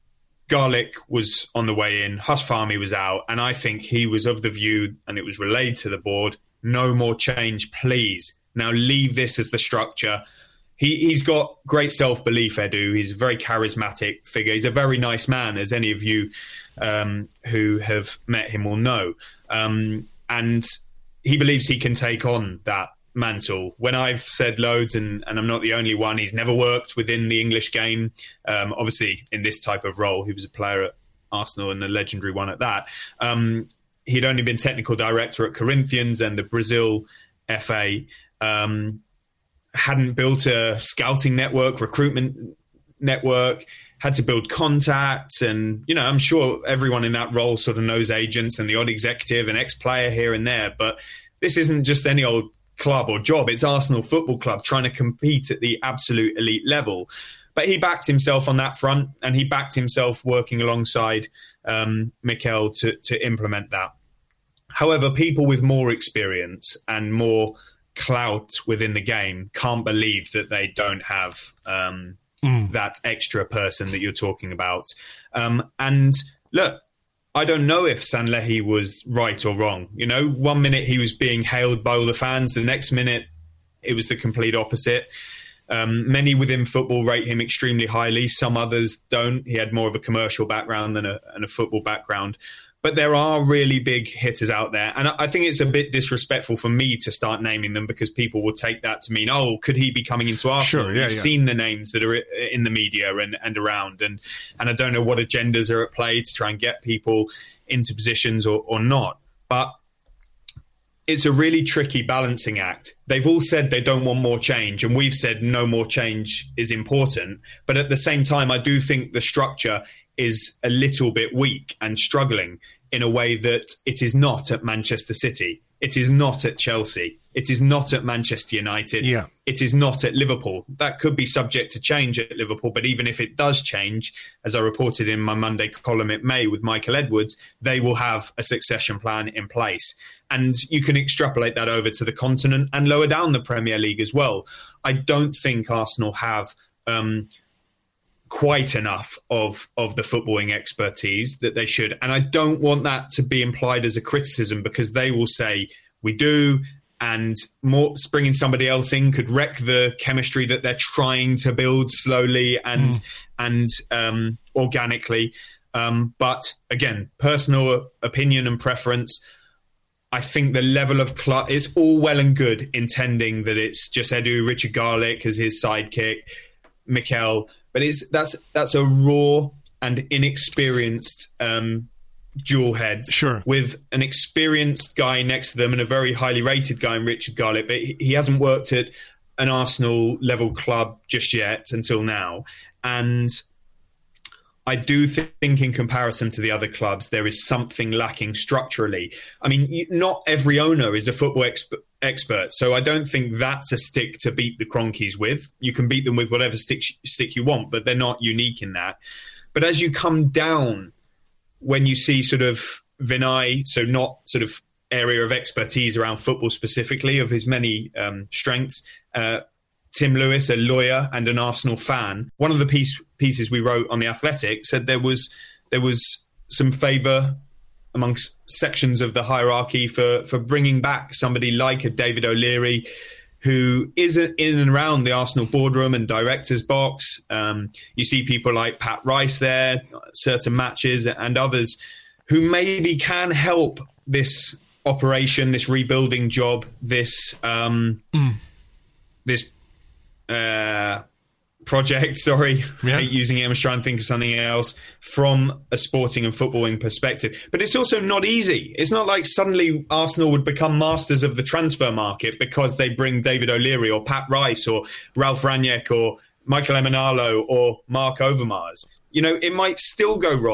S8: Garlick was on the way in, Huss Fahmy was out, and I think he was of the view, and it was relayed to the board, no more change, please. Now leave this as the structure. He, he's got great self-belief, Edu. He's a very charismatic figure. He's a very nice man, as any of you um, who have met him will know. Um, and he believes he can take on that mantle. When I've said loads, and, and I'm not the only one, he's never worked within the English game. Um, obviously, in this type of role, he was a player at Arsenal and a legendary one at that. Um, he'd only been technical director at Corinthians and the Brazil F A. Um, hadn't built a scouting network, recruitment network, had to build contacts. And, you know, I'm sure everyone in that role sort of knows agents and the odd executive and ex-player here and there. But this isn't just any old club or job. It's Arsenal Football Club trying to compete at the absolute elite level. But he backed himself on that front, and he backed himself working alongside um, Mikel to, to implement that. However, people with more experience and more clout within the game can't believe that they don't have um, mm. that extra person that you're talking about. Um, and look, I don't know if Sanllehi was right or wrong. You know, one minute he was being hailed by all the fans, the next minute it was the complete opposite. Um, many within football rate him extremely highly. Some others don't. He had more of a commercial background than a, than a football background. But there are really big hitters out there. And I think it's a bit disrespectful for me to start naming them, because people will take that to mean, oh, could he be coming into Arsenal?
S4: Sure, yeah,
S8: You've
S4: yeah.
S8: seen the names that are in the media and, and around. And, and I don't know what agendas are at play to try and get people into positions or, or not. But it's a really tricky balancing act. They've all said they don't want more change, and we've said no more change is important. But at the same time, I do think the structure is a little bit weak and struggling in a way that it is not at Manchester City. It is not at Chelsea. It is not at Manchester United.
S4: Yeah.
S8: It is not at Liverpool. That could be subject to change at Liverpool, but even if it does change, as I reported in my Monday column at May with Michael Edwards, they will have a succession plan in place. And you can extrapolate that over to the continent and lower down the Premier League as well. I don't think Arsenal have um, quite enough of, of the footballing expertise that they should. And I don't want that to be implied as a criticism, because they will say we do, and more bringing somebody else in could wreck the chemistry that they're trying to build slowly and mm. and um, organically. Um, but again, personal opinion and preference. I think the level of cl- it's all well and good intending that it's just Edu, Richard Garlick as his sidekick, Mikel, but it's that's that's a raw and inexperienced um, dual heads,
S4: sure,
S8: with an experienced guy next to them and a very highly rated guy in Richard Garlick, but he, he hasn't worked at an Arsenal level club just yet until now. And I do think in comparison to the other clubs, there is something lacking structurally. I mean, not every owner is a football exp- expert, so I don't think that's a stick to beat the Cronkies with. You can beat them with whatever stick, stick you want, but they're not unique in that. But as you come down, when you see sort of Vinay, so not sort of area of expertise around football specifically, of his many um, strengths, uh, Tim Lewis, a lawyer and an Arsenal fan, one of the piece, pieces we wrote on The Athletic said there was there was some favour amongst sections of the hierarchy for, for bringing back somebody like a David O'Leary, who is in and around the Arsenal boardroom and director's box. Um, you see people like Pat Rice there, certain matches, and others who maybe can help this operation, this rebuilding job, this um, mm. this uh, project. Sorry, yeah. I hate using it. I was trying to think of something else from a sporting and footballing perspective. But it's also not easy. It's not like suddenly Arsenal would become masters of the transfer market because they bring David O'Leary or Pat Rice or Ralph Rangnick or Michael Emenalo or Mark Overmars. You know, it might still go wrong.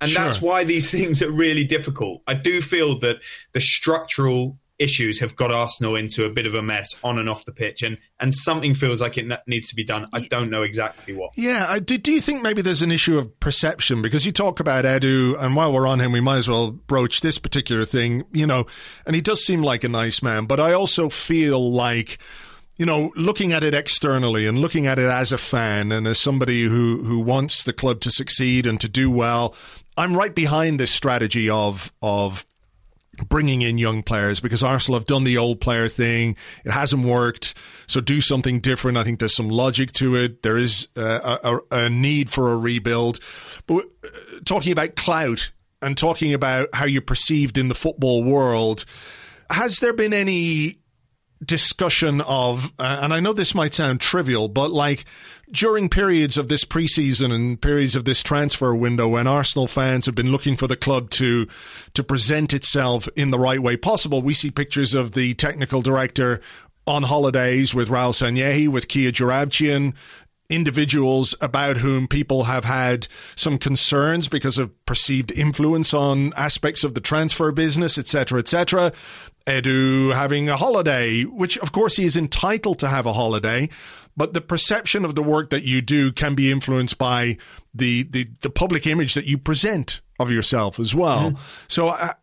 S8: And
S4: Sure.
S8: that's why these things are really difficult. I do feel that the structural issues have got Arsenal into a bit of a mess on and off the pitch, and, and something feels like it needs to be done. I don't know exactly what.
S4: Yeah, I, do, do you think maybe there's an issue of perception? Because you talk about Edu, and while we're on him, we might as well broach this particular thing, you know, and he does seem like a nice man, but I also feel like, you know, looking at it externally and looking at it as a fan and as somebody who, who wants the club to succeed and to do well, I'm right behind this strategy of of bringing in young players, because Arsenal have done the old player thing. It hasn't worked. So do something different. I think there's some logic to it. There is uh, a, a need for a rebuild. But uh, talking about clout and talking about how you're perceived in the football world, has there been any discussion of, uh, and I know this might sound trivial, but like during periods of this preseason and periods of this transfer window when Arsenal fans have been looking for the club to to present itself in the right way possible, we see pictures of the technical director on holidays with Raul Sanllehi, with Kia Joorabchian, individuals about whom people have had some concerns because of perceived influence on aspects of the transfer business, et cetera, et cetera. Edu having a holiday, which of course he is entitled to have a holiday, but the perception of the work that you do can be influenced by the the, the public image that you present of yourself as well. Mm. So uh,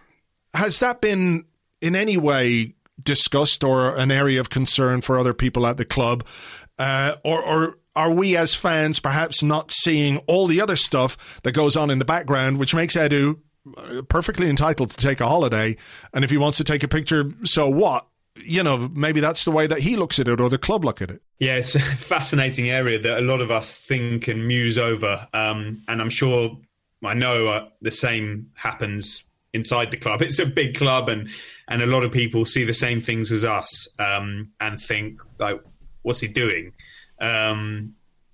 S4: has that been in any way discussed or an area of concern for other people at the club? Uh, or, or are we as fans perhaps not seeing all the other stuff that goes on in the background, which makes Edu perfectly entitled to take a holiday, and if he wants to take a picture, so what? You know, maybe that's the way that he looks at it or the club look at it.
S8: Yeah, it's a fascinating area that a lot of us think and muse over, um, and I'm sure, I know uh, the same happens inside the club. It's a big club, and and a lot of people see the same things as us, um, and think, like, what's he doing? Um,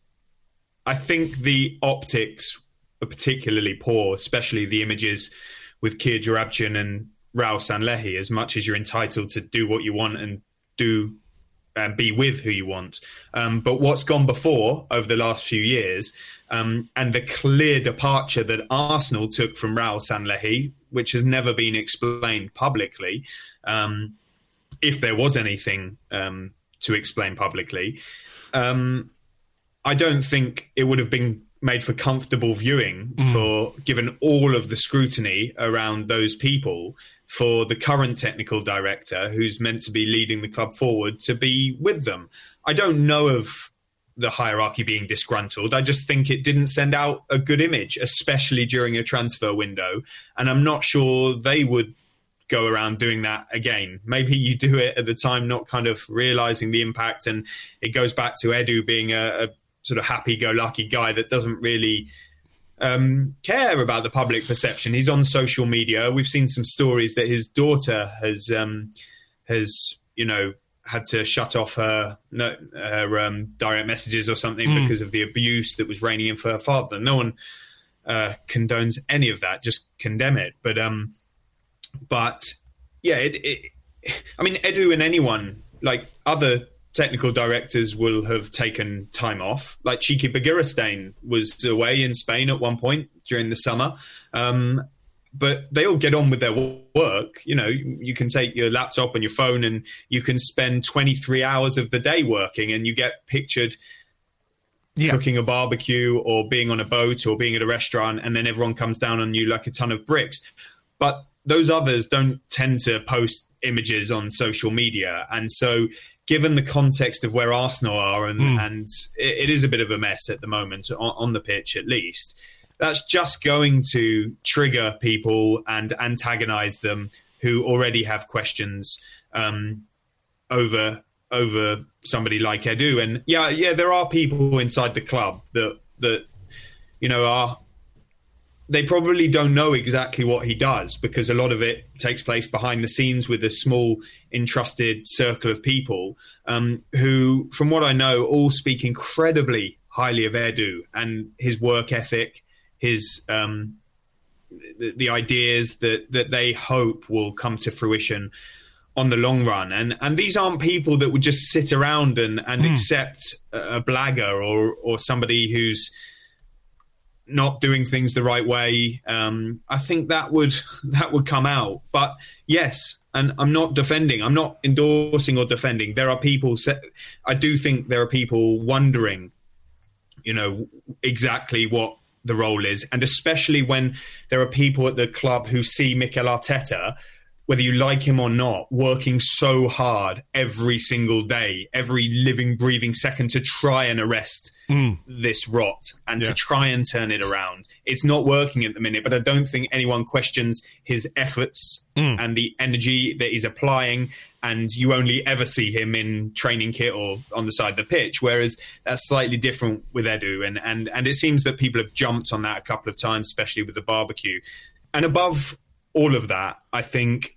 S8: I think the optics are particularly poor, especially the images with Kia Joorabchian and Raul Sanllehi, as much as you're entitled to do what you want and do and be with who you want. Um, but what's gone before over the last few years, um, and the clear departure that Arsenal took from Raul Sanllehi, which has never been explained publicly, um, if there was anything um, to explain publicly, um, I don't think it would have been made for comfortable viewing mm. for, given all of the scrutiny around those people, for the current technical director who's meant to be leading the club forward to be with them. I don't know of the hierarchy being disgruntled. I just think it didn't send out a good image, especially during a transfer window. And I'm not sure they would go around doing that again. Maybe you do it at the time, not kind of realizing the impact. And it goes back to Edu being a, a sort of happy-go-lucky guy that doesn't really um, care about the public perception. He's on social media. We've seen some stories that his daughter has, um, has you know, had to shut off her, her um, direct messages or something mm. because of the abuse that was raining in for her father. No one uh, condones any of that, just condemn it. But, um, but yeah, it, it, I mean, Edu and anyone, like other technical directors, will have taken time off. Like Txiki Begiristain was away in Spain at one point during the summer. Um, but they all get on with their work. You know, you can take your laptop and your phone and you can spend twenty-three hours of the day working, and you get pictured yeah. cooking a barbecue or being on a boat or being at a restaurant, and then everyone comes down on you like a ton of bricks. But those others don't tend to post images on social media. And so given the context of where Arsenal are, and, mm. and it, it is a bit of a mess at the moment, on, on the pitch at least, that's just going to trigger people and antagonize them who already have questions um, over over somebody like Edu. And yeah, yeah, there are people inside the club that that you know are. They probably don't know exactly what he does, because a lot of it takes place behind the scenes with a small entrusted circle of people um, who, from what I know, all speak incredibly highly of Edu and his work ethic, his um, the, the ideas that, that they hope will come to fruition on the long run. And and these aren't people that would just sit around and, and mm. accept a blagger or or somebody who's not doing things the right way. Um, I think that would that would come out. But yes, and I'm not defending, I'm not endorsing or defending. There are people, I do think there are people wondering, you know, exactly what the role is. And especially when there are people at the club who see Mikel Arteta, whether you like him or not, working so hard every single day, every living, breathing second to try and arrest mm. this rot and yeah. to try and turn it around. It's not working at the minute, but I don't think anyone questions his efforts mm. and the energy that he's applying. And you only ever see him in training kit or on the side of the pitch, whereas that's slightly different with Edu. And, and, and it seems that people have jumped on that a couple of times, especially with the barbecue. And above all of that, I think,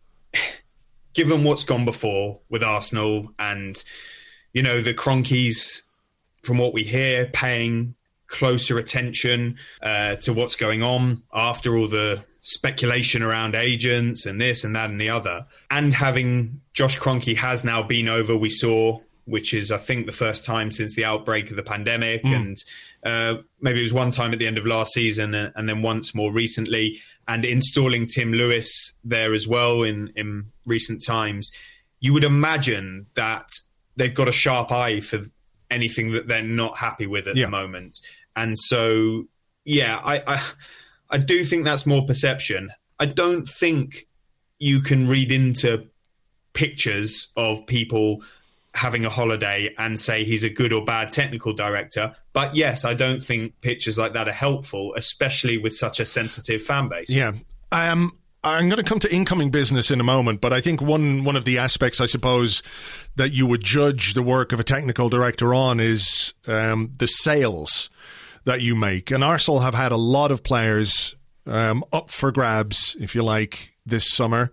S8: given what's gone before with Arsenal and, you know, the Cronkies, from what we hear, paying closer attention uh, to what's going on after all the speculation around agents and this and that and the other, and having Josh Kroenke has now been over, we saw, which is, I think, the first time since the outbreak of the pandemic. Mm. And uh, maybe it was one time at the end of last season and, and then once more recently, and installing Tim Lewis there as well in, in recent times. You would imagine that they've got a sharp eye for anything that they're not happy with at yeah. the moment. And so, yeah, I, I I do think that's more perception. I don't think you can read into pictures of people having a holiday and say he's a good or bad technical director. But yes, I don't think pictures like that are helpful, especially with such a sensitive fan base.
S4: Yeah. Um, I'm going to come to incoming business in a moment, but I think one, one of the aspects, I suppose, that you would judge the work of a technical director on is um, the sales that you make. And Arsenal have had a lot of players um, up for grabs, if you like, this summer.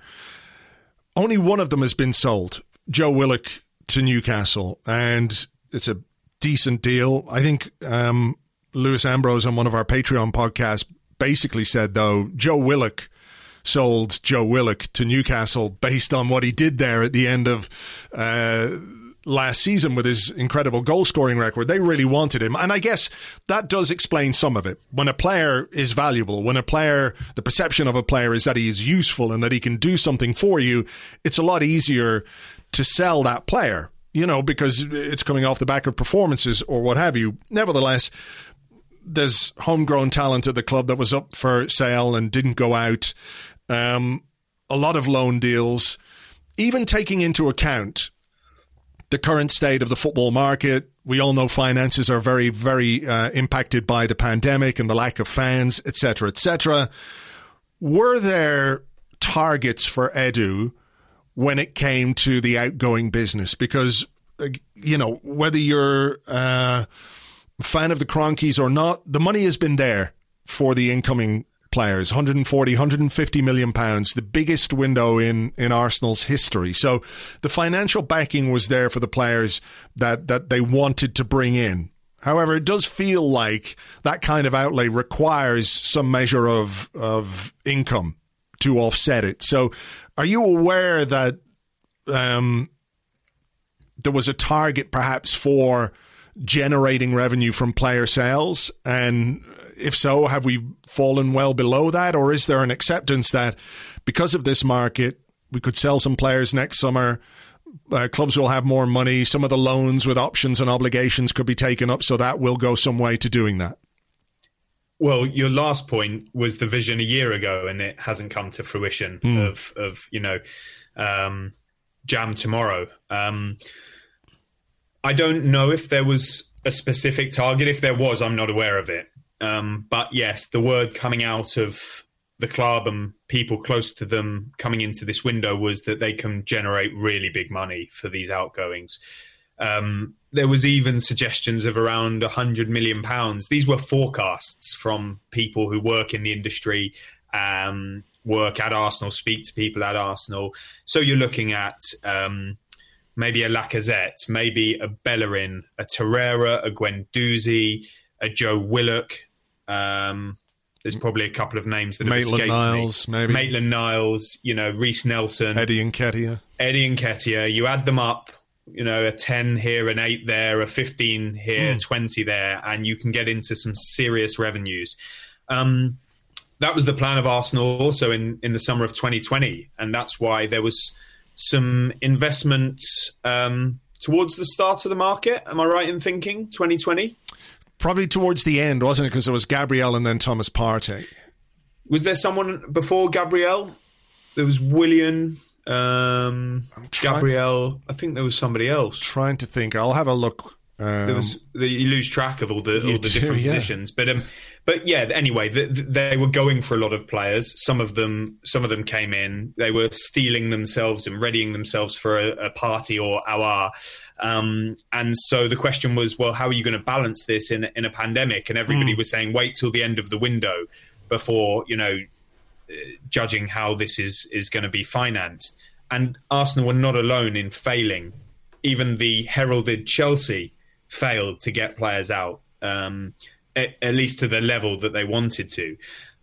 S4: Only one of them has been sold, Joe Willock to Newcastle, and it's a decent deal. I think um, Lewis Ambrose on one of our Patreon podcasts basically said, though, Joe Willock sold Joe Willock to Newcastle based on what he did there at the end of uh, last season with his incredible goal-scoring record. They really wanted him. And I guess that does explain some of it. When a player is valuable, when a player, the perception of a player is that he is useful and that he can do something for you, it's a lot easier to sell that player, you know, because it's coming off the back of performances or what have you. Nevertheless, there's homegrown talent at the club that was up for sale and didn't go out. Um, a lot of loan deals, even taking into account the current state of the football market. We all know finances are very, very uh, impacted by the pandemic and the lack of fans, et cetera, et cetera. Were there targets for Edu when it came to the outgoing business? Because, you know, whether you're uh, a fan of the Cronkies or not, the money has been there for the incoming players. one hundred forty, one hundred fifty million pounds, the biggest window in, in Arsenal's history. So the financial backing was there for the players that, that they wanted to bring in. However, it does feel like that kind of outlay requires some measure of, of income to offset it. So are you aware that um, there was a target perhaps for generating revenue from player sales? And if so, have we fallen well below that? Or is there an acceptance that because of this market, we could sell some players next summer, uh, clubs will have more money, some of the loans with options and obligations could be taken up, so that will go some way to doing that?
S8: Well, your last point was the vision a year ago, and it hasn't come to fruition mm. of, of, you know, um, Jam tomorrow. Um, I don't know if there was a specific target. If there was, I'm not aware of it. Um, but yes, the word coming out of the club and people close to them coming into this window was that they can generate really big money for these outgoings. Um, there was even suggestions of around one hundred million pounds. These were forecasts from people who work in the industry, um, work at Arsenal, speak to people at Arsenal. So you're looking at um, maybe a Lacazette, maybe a Bellerin, a Torreira, a Guendouzi, a Joe Willock. Um, there's probably a couple of names that have escaped
S4: Niles,
S8: me.
S4: maybe.
S8: Maitland-Niles, you know, Reece Nelson.
S4: Eddie Nketiah.
S8: Eddie Nketiah. You add them up, you know, a ten here, an eight there, a fifteen here,
S4: mm.
S8: twenty there, and you can get into some serious revenues. Um, that was the plan of Arsenal also in, in the summer of twenty twenty, and that's why there was some investment um, towards the start of the market. Am I right in thinking twenty twenty?
S4: Probably towards the end, wasn't it? Because there was Gabriel and then Thomas Partey.
S8: Was there someone before Gabriel? There was Willian, um,
S4: trying,
S8: Gabriel. I think there was somebody else.
S4: Trying to think. I'll have a look. Um,
S8: there was you lose track of all the all the
S4: do,
S8: different
S4: yeah.
S8: positions, but um, but yeah. Anyway, the, the, they were going for a lot of players. Some of them, some of them came in. They were steeling themselves and readying themselves for a, a party or Aouar. Um, and so the question was, well, how are you going to balance this in in a pandemic? And everybody mm. was saying, wait till the end of the window before, you know, uh, judging how this is is going to be financed. And Arsenal were not alone in failing. Even the heralded Chelsea failed to get players out, um, at, at least to the level that they wanted to.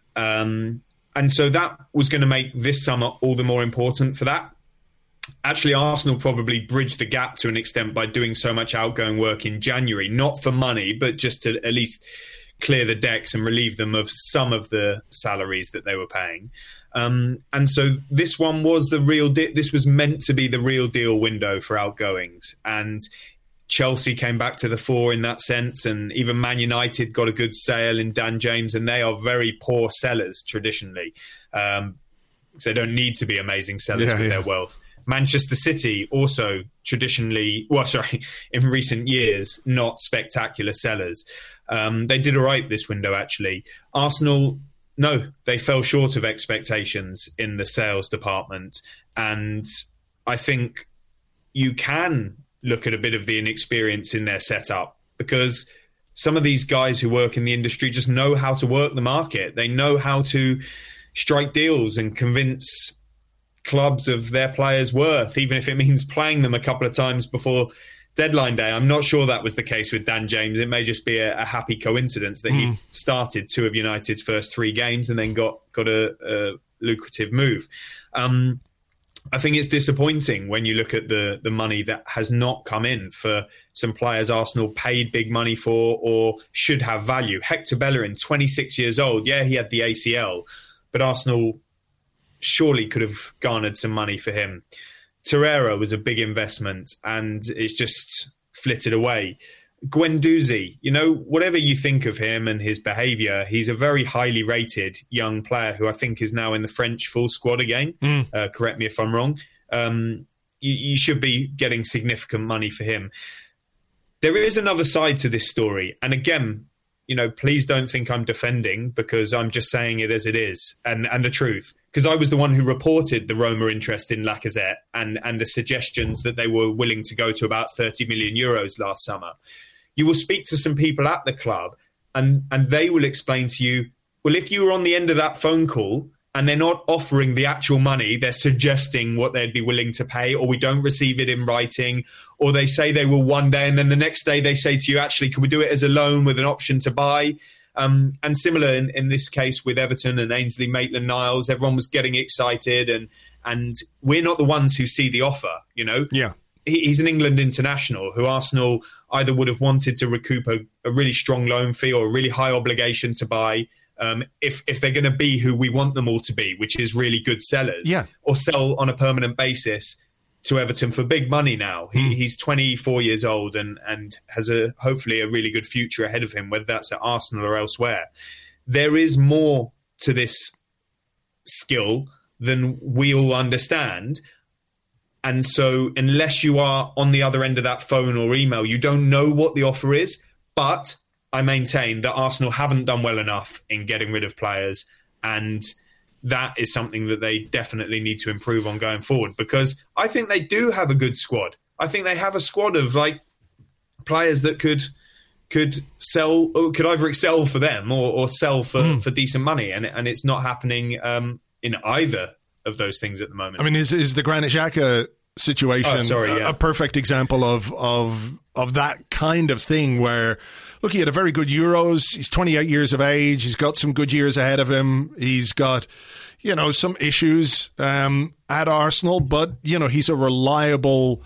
S8: Um, and so that was going to make this summer all the more important for that. Actually, Arsenal probably bridged the gap to an extent by doing so much outgoing work in January, not for money, but just to at least clear the decks and relieve them of some of the salaries that they were paying. Um, and so this one was the real de- this was meant to be the real deal window for outgoings. And Chelsea came back to the fore in that sense, and even Man United got a good sale in Dan James, and they are very poor sellers traditionally. Um, so they don't need to be amazing sellers
S4: yeah,
S8: with
S4: yeah.
S8: their wealth. Manchester City also traditionally, well, sorry, in recent years, not spectacular sellers. Um, they did all right this window, actually. Arsenal, no, they fell short of expectations in the sales department. And I think you can look at a bit of the inexperience in their setup, because some of these guys who work in the industry just know how to work the market. They know how to strike deals and convince clubs of their players' worth, even if it means playing them a couple of times before deadline day. I'm not sure that was the case with Dan James. It may just be a, a happy coincidence that mm. he started two of United's first three games and then got got a, a lucrative move. Um, I think it's disappointing when you look at the the money that has not come in for some players Arsenal paid big money for or should have value. Hector Bellerin, twenty-six years old. Yeah, he had the A C L, but Arsenal surely could have garnered some money for him. Torreira was a big investment and it's just flitted away. Guendouzi, you know, whatever you think of him and his behaviour, he's a very highly rated young player who I think is now in the French full squad again. Mm. Uh, correct me if I'm wrong. Um, you, you should be getting significant money for him. There is another side to this story. And again, you know, please don't think I'm defending, because I'm just saying it as it is and, and the truth. Because I was the one who reported the Roma interest in Lacazette and, and the suggestions that they were willing to go to about thirty million euros last summer. You will speak to some people at the club and, and they will explain to you, well, if you were on the end of that phone call and they're not offering the actual money, they're suggesting what they'd be willing to pay, or we don't receive it in writing, or they say they will one day and then the next day they say to you, actually, can we do it as a loan with an option to buy? Um, and similar in, in this case with Everton and Ainsley Maitland-Niles, everyone was getting excited and and we're not the ones who see the offer, you know?
S4: Yeah.
S8: He, he's an England international who Arsenal either would have wanted to recoup a, a really strong loan fee or a really high obligation to buy um, if, if they're going to be who we want them all to be, which is really good sellers,
S4: yeah.
S8: or sell on a permanent basis to Everton for big money now. He, mm. He's twenty-four years old and, and has a hopefully a really good future ahead of him, whether that's at Arsenal or elsewhere. There is more to this skill than we all understand. And so unless you are on the other end of that phone or email, you don't know what the offer is. But I maintain that Arsenal haven't done well enough in getting rid of players, and that is something that they definitely need to improve on going forward, because I think they do have a good squad. I think they have a squad of like players that could could sell, or could either excel for them or, or sell for, mm. for decent money, and and it's not happening um, in either of those things at the moment.
S4: I mean, is is the Granit Xhaka situation
S8: oh, sorry, yeah.
S4: a, a perfect example of of of that kind of thing where, look, he had a very good Euros. He's twenty-eight years of age. He's got some good years ahead of him. He's got, you know, some issues um, at Arsenal, but, you know, he's a reliable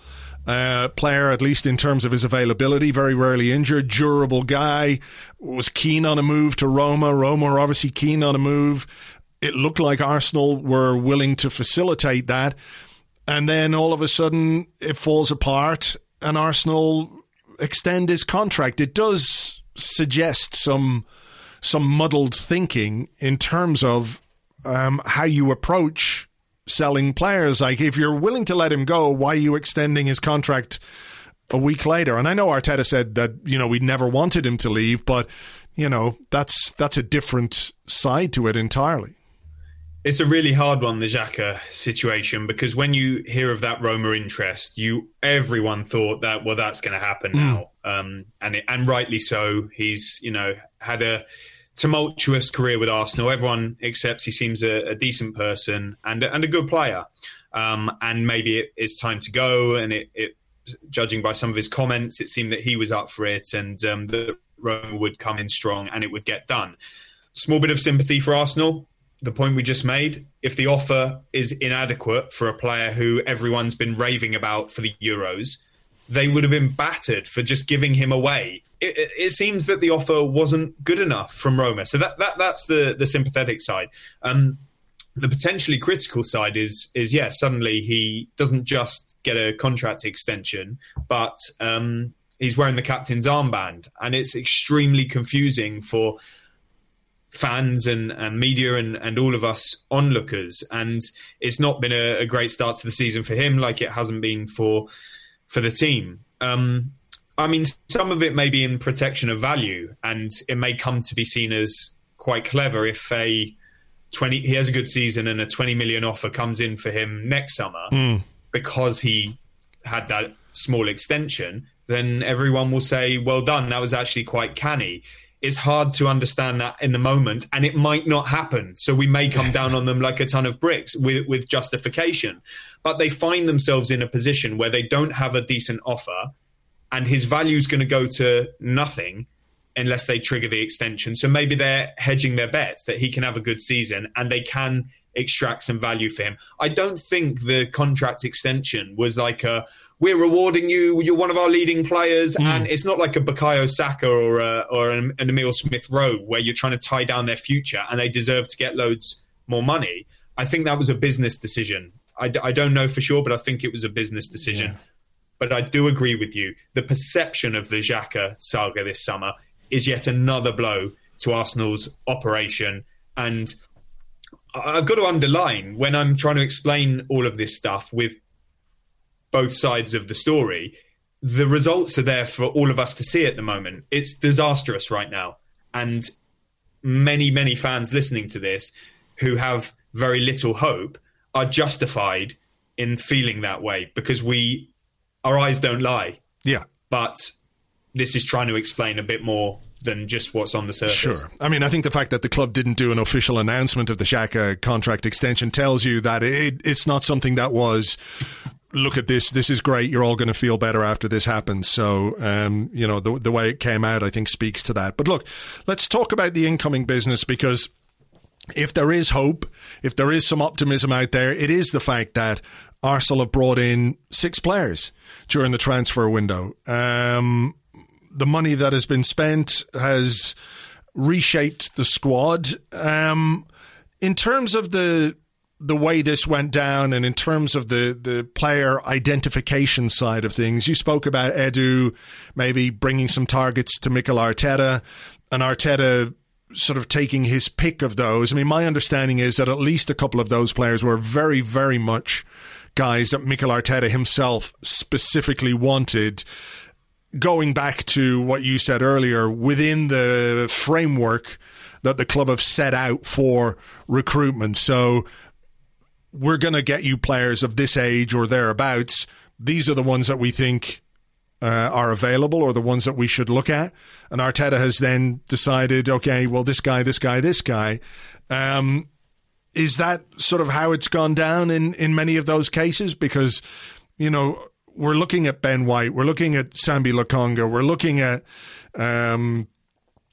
S4: uh, player, at least in terms of his availability, very rarely injured, durable guy, was keen on a move to Roma. Roma were obviously keen on a move. It looked like Arsenal were willing to facilitate that. And then all of a sudden it falls apart and Arsenal extend his contract. It does suggest some some muddled thinking in terms of um, how you approach selling players. Like, if you're willing to let him go, why are you extending his contract a week later? And I know Arteta said that, you know, we never wanted him to leave, but, you know, that's that's a different side to it entirely.
S8: It's a really hard one, the Xhaka situation, because when you hear of that Roma interest, you everyone thought that, well, that's going to happen mm. now, um, and it, and rightly so. He's, you know, had a tumultuous career with Arsenal. Everyone accepts he seems a, a decent person and and a good player, um, and maybe it, it's time to go. And it, it, judging by some of his comments, it seemed that he was up for it, and um, that Roma would come in strong and it would get done. Small bit of sympathy for Arsenal. The point we just made, if the offer is inadequate for a player who everyone's been raving about for the Euros, they would have been battered for just giving him away. It, it, it seems that the offer wasn't good enough from Roma. So that, that that's the, the sympathetic side. Um, the potentially critical side is, is yeah, suddenly he doesn't just get a contract extension, but um, he's wearing the captain's armband. And it's extremely confusing for fans and, and media and, and all of us onlookers. And it's not been a, a great start to the season for him, like it hasn't been for for the team. Um, I mean, some of it may be in protection of value, and it may come to be seen as quite clever if a twenty he has a good season and a twenty million offer comes in for him next summer mm. because he had that small extension, then everyone will say, well done, that was actually quite canny. It's hard to understand that in the moment, and it might not happen. So we may come down on them like a ton of bricks with, with justification. But they find themselves in a position where they don't have a decent offer, and his value is going to go to nothing unless they trigger the extension. So maybe they're hedging their bets that he can have a good season and they can extract some value for him. I don't think the contract extension was like a, we're rewarding you, you're one of our leading players, mm. and it's not like a Bukayo Saka or a, or an, an Emile Smith-Rowe where you're trying to tie down their future and they deserve to get loads more money. I think that was a business decision. I, I don't know for sure, but I think it was a business decision. Yeah. But I do agree with you. The perception of the Xhaka saga this summer is yet another blow to Arsenal's operation. And I've got to underline, when I'm trying to explain all of this stuff with both sides of the story, the results are there for all of us to see at the moment. It's disastrous right now. And many, many fans listening to this who have very little hope are justified in feeling that way, because we, our eyes don't lie. Yeah. But this is trying to explain a bit more than just what's on the surface.
S4: Sure. I mean, I think the fact that the club didn't do an official announcement of the Xhaka contract extension tells you that it, it's not something that was, look at this, this is great, you're all going to feel better after this happens. So, um, you know, the, the way it came out, I think, speaks to that. But look, let's talk about the incoming business, because if there is hope, if there is some optimism out there, it is the fact that Arsenal have brought in six players during the transfer window. Um, the money that has been spent has reshaped the squad. Um, in terms of the the way this went down, and in terms of the, the player identification side of things, you spoke about Edu maybe bringing some targets to Mikel Arteta, and Arteta sort of taking his pick of those. I mean, my understanding is that at least a couple of those players were very, very much guys that Mikel Arteta himself specifically wanted, going back to what you said earlier, within the framework that the club have set out for recruitment. So we're going to get you players of this age or thereabouts. These are the ones that we think uh, are available, or the ones that we should look at. And Arteta has then decided, okay, well, this guy, this guy, this guy. Um, is that sort of how it's gone down in, in many of those cases? Because, you know, we're looking at Ben White, we're looking at Sambi Lokonga, we're looking at um,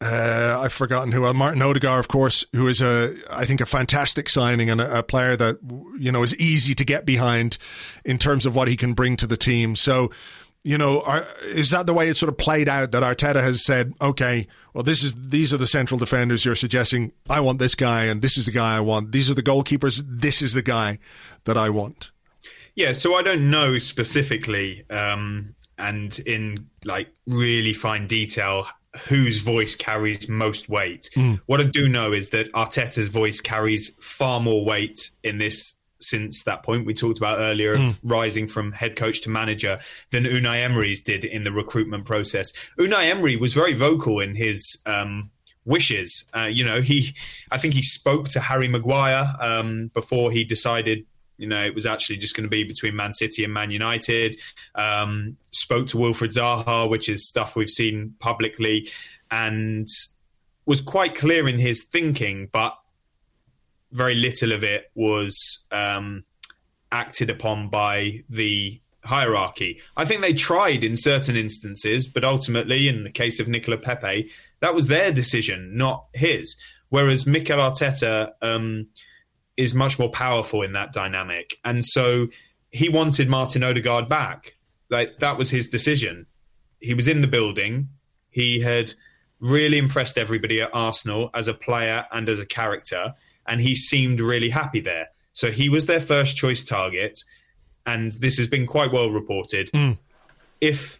S4: Uh, I've forgotten who. Uh, Martin Odegaard, of course, who is a, I think, a fantastic signing and a, a player that, you know, is easy to get behind in terms of what he can bring to the team. So, you know, are, is that the way it sort of played out, that Arteta has said, okay, well, this is these are the central defenders you're suggesting. I want this guy, and this is the guy I want. These are the goalkeepers. This is the guy that I want.
S8: Yeah. So I don't know specifically, um, and in like really fine detail, whose voice carries most weight. Mm. What I do know is that Arteta's voice carries far more weight in this since that point we talked about earlier of mm. rising from head coach to manager than Unai Emery's did in the recruitment process. Unai Emery was very vocal in his um, wishes. Uh, you know, he, I think he spoke to Harry Maguire um, before he decided, you know, it was actually just going to be between Man City and Man United. Um, spoke to Wilfried Zaha, which is stuff we've seen publicly, and was quite clear in his thinking, but very little of it was um, acted upon by the hierarchy. I think they tried in certain instances, but ultimately, in the case of Nicola Pepe, that was their decision, not his. Whereas Mikel Arteta um, is much more powerful in that dynamic. And so he wanted Martin Odegaard back. Like, that was his decision. He was in the building. He had really impressed everybody at Arsenal as a player and as a character, and he seemed really happy there. So he was their first choice target, and this has been quite well reported. Mm. If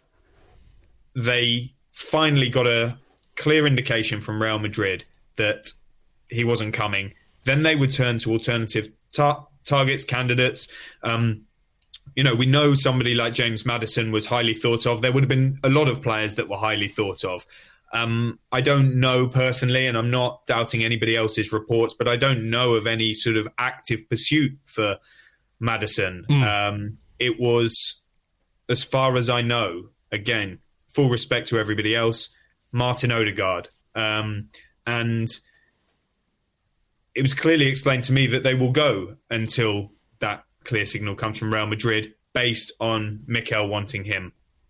S8: they finally got a clear indication from Real Madrid that he wasn't coming, then they would turn to alternative tar- targets, candidates. Um, you know, we know somebody like James Maddison was highly thought of. There would have been a lot of players that were highly thought of. Um, I don't know personally, and I'm not doubting anybody else's reports, but I don't know of any sort of active pursuit for Maddison. Mm. Um, it was, as far as I know, again, full respect to everybody else, Martin Odegaard. Um, and it was clearly explained to me that they will go until that clear signal comes from Real Madrid based on Mikel wanting him.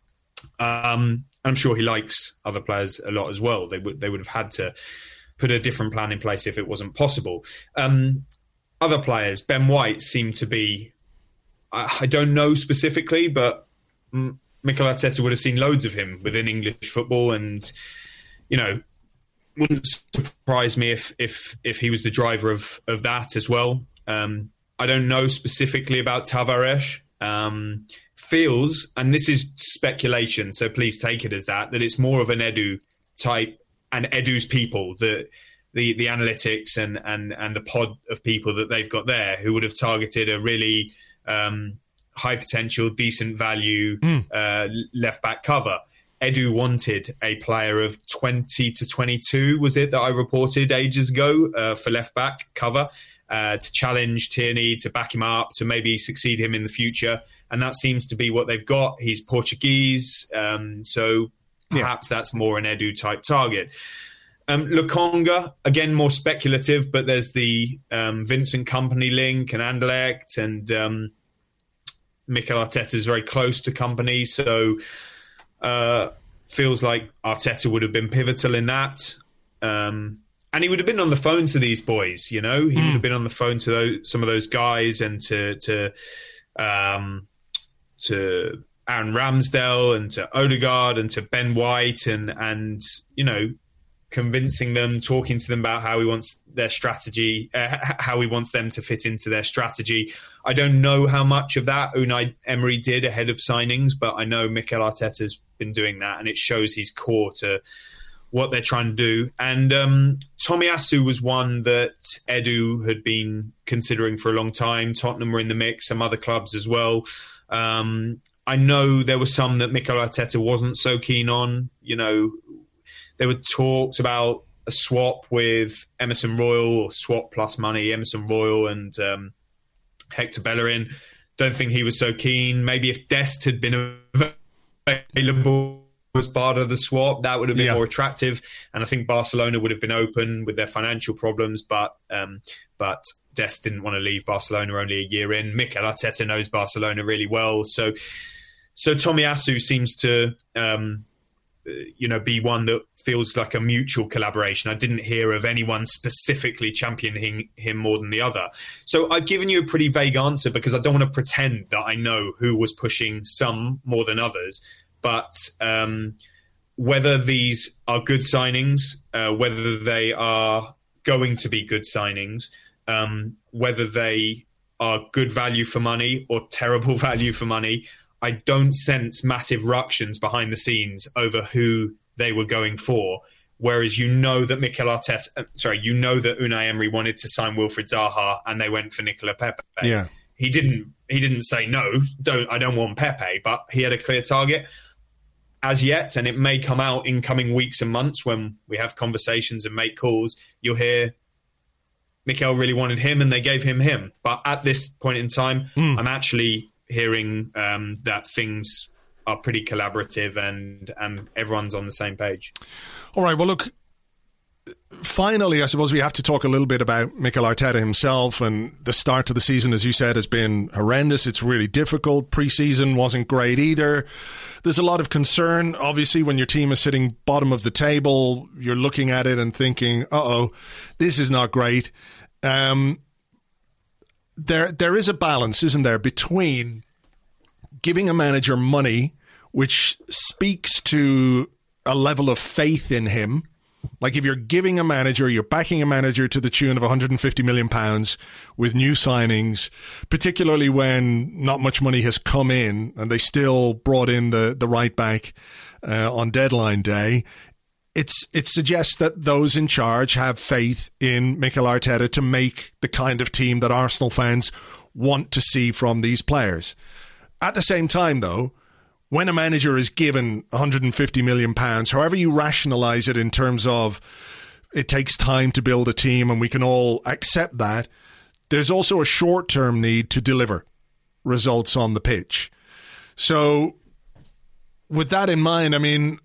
S8: Um, I'm sure he likes other players a lot as well. They would they would have had to put a different plan in place if it wasn't possible. Um, other players, Ben White seemed to be, I, I don't know specifically, but M- Mikel Arteta would have seen loads of him within English football, and, you know, wouldn't surprise me if if if he was the driver of of that as well. Um, I don't know specifically about Tavares. Um, feels, and this is speculation, so please take it as that, that it's more of an Edu type, and Edu's people, the the the analytics and and and the pod of people that they've got there, who would have targeted a really um, high potential, decent value mm. uh, left back cover. Edu wanted a player of twenty to twenty-two, was it, that I reported ages ago, uh, for left back cover, uh, to challenge Tierney, to back him up, to maybe succeed him in the future. And that seems to be what they've got. He's Portuguese, um, so perhaps yeah. that's more an Edu type target. Um, Lokonga, again, more speculative, but there's the um, Vincent Kompany link and Anderlecht, and um, Mikel Arteta is very close to Kompany, so uh, feels like Arteta would have been pivotal in that. Um, and he would have been on the phone to these boys, you know? He mm. would have been on the phone to those, some of those guys, and to... to um, to Aaron Ramsdale and to Odegaard and to Ben White, and, and you know, convincing them, talking to them about how he wants their strategy, uh, how he wants them to fit into their strategy. I don't know how much of that Unai Emery did ahead of signings, but I know Mikel Arteta's been doing that, and it shows he's core to what they're trying to do. And um, Tomiyasu was one that Edu had been considering for a long time. Tottenham were in the mix, some other clubs as well. Um, I know there were some that Mikel Arteta wasn't so keen on. You know, there were talks about a swap with Emerson Royal, or swap plus money, Emerson Royal and um, Hector Bellerin. Don't think he was so keen. Maybe if Dest had been available as part of the swap, that would have been yeah. more attractive. And I think Barcelona would have been open with their financial problems, but um, but Dest didn't want to leave Barcelona only a year in. Mikel Arteta knows Barcelona really well. So so Tomiyasu seems to um, you know, be one that feels like a mutual collaboration. I didn't hear of anyone specifically championing him more than the other. So I've given you a pretty vague answer because I don't want to pretend that I know who was pushing some more than others. But um, whether these are good signings, uh, whether they are going to be good signings, um, whether they are good value for money or terrible value for money, I don't sense massive ructions behind the scenes over who they were going for. Whereas you know that Mikel Arteta, uh, sorry, you know that Unai Emery wanted to sign Wilfried Zaha and they went for Nicola Pepe.
S4: Yeah,
S8: he didn't. He didn't say no. Don't. I don't want Pepe, but he had a clear target. As yet, and it may come out in coming weeks and months when we have conversations and make calls. You'll hear Mikel really wanted him, and they gave him him. But at this point in time, mm. I'm actually hearing um, that things are pretty collaborative and and everyone's on the same page.
S4: All right, well, look, finally, I suppose we have to talk a little bit about Mikel Arteta himself. And the start to the season, as you said, has been horrendous. It's really difficult. Pre-season wasn't great either. There's a lot of concern. Obviously, when your team is sitting bottom of the table, you're looking at it and thinking, uh-oh, this is not great. Um There, there is a balance, isn't there, between giving a manager money, which speaks to a level of faith in him. Like if you're giving a manager, you're backing a manager to the tune of one hundred fifty million pounds with new signings, particularly when not much money has come in and they still brought in the, the right back uh, on deadline day. It's it suggests that those in charge have faith in Mikel Arteta to make the kind of team that Arsenal fans want to see from these players. At the same time, though, when a manager is given one hundred fifty million pounds, however you rationalise it in terms of it takes time to build a team and we can all accept that, there's also a short-term need to deliver results on the pitch. So with that in mind, I mean,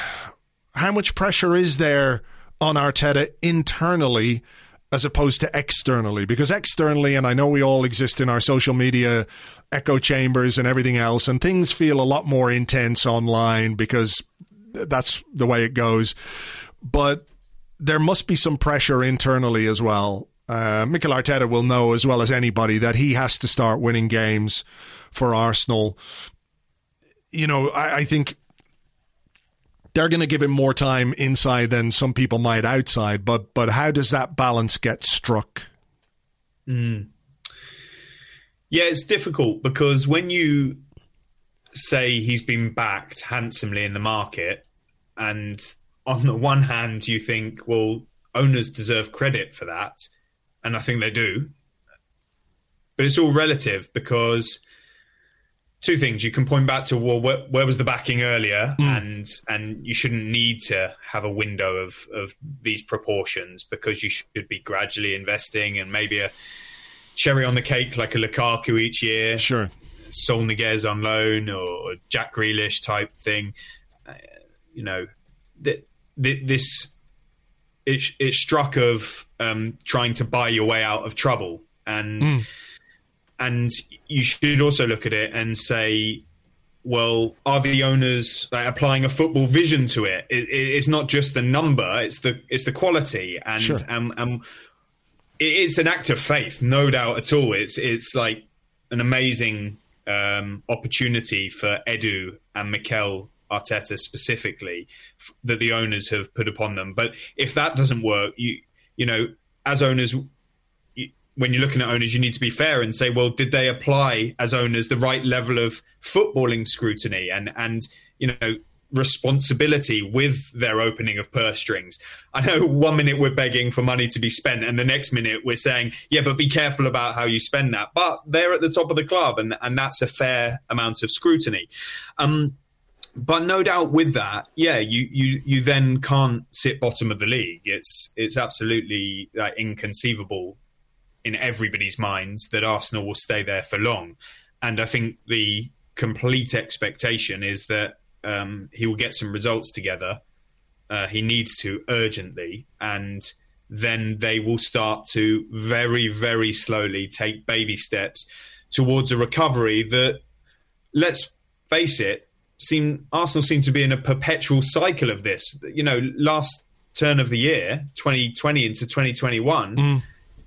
S4: how much pressure is there on Arteta internally as opposed to externally? Because externally, and I know we all exist in our social media echo chambers and everything else, and things feel a lot more intense online because that's the way it goes. But there must be some pressure internally as well. Uh, Mikel Arteta will know as well as anybody that he has to start winning games for Arsenal. You know, I, I think they're going to give him more time inside than some people might outside. But but how does that balance get struck?
S8: Mm. Yeah, it's difficult because when you say he's been backed handsomely in the market, and on the one hand you think, well, owners deserve credit for that, and I think they do. But it's all relative because two things. You can point back to, well, where, where was the backing earlier? Mm. And and you shouldn't need to have a window of, of these proportions because you should be gradually investing and maybe a cherry on the cake like a Lukaku each year.
S4: Sure.
S8: Saul Niguez on loan or Jack Grealish type thing. Uh, you know, th- th- this, it, it struck of um, trying to buy your way out of trouble. And mm. And you should also look at it and say, well, are the owners like, applying a football vision to it? it? It's not just the number; it's the it's the quality, and
S4: sure.
S8: um, um, it's an act of faith, no doubt at all. It's it's like an amazing um, opportunity for Edu and Mikel Arteta specifically f- that the owners have put upon them. But if that doesn't work, you you know, as owners. When you're looking at owners, you need to be fair and say, well, did they apply as owners the right level of footballing scrutiny and, and you know, responsibility with their opening of purse strings? I know one minute we're begging for money to be spent and the next minute we're saying, yeah, but be careful about how you spend that. But they're at the top of the club and, and that's a fair amount of scrutiny. Um, but no doubt with that, yeah, you, you, you then can't sit bottom of the league. It's, it's absolutely uh, inconceivable in everybody's minds that Arsenal will stay there for long. And I think the complete expectation is that um, he will get some results together. Uh, he needs to urgently. And then they will start to very, very slowly take baby steps towards a recovery that, let's face it, seem Arsenal seem to be in a perpetual cycle of this. You know, last turn of the year, twenty twenty into twenty twenty-one, mm.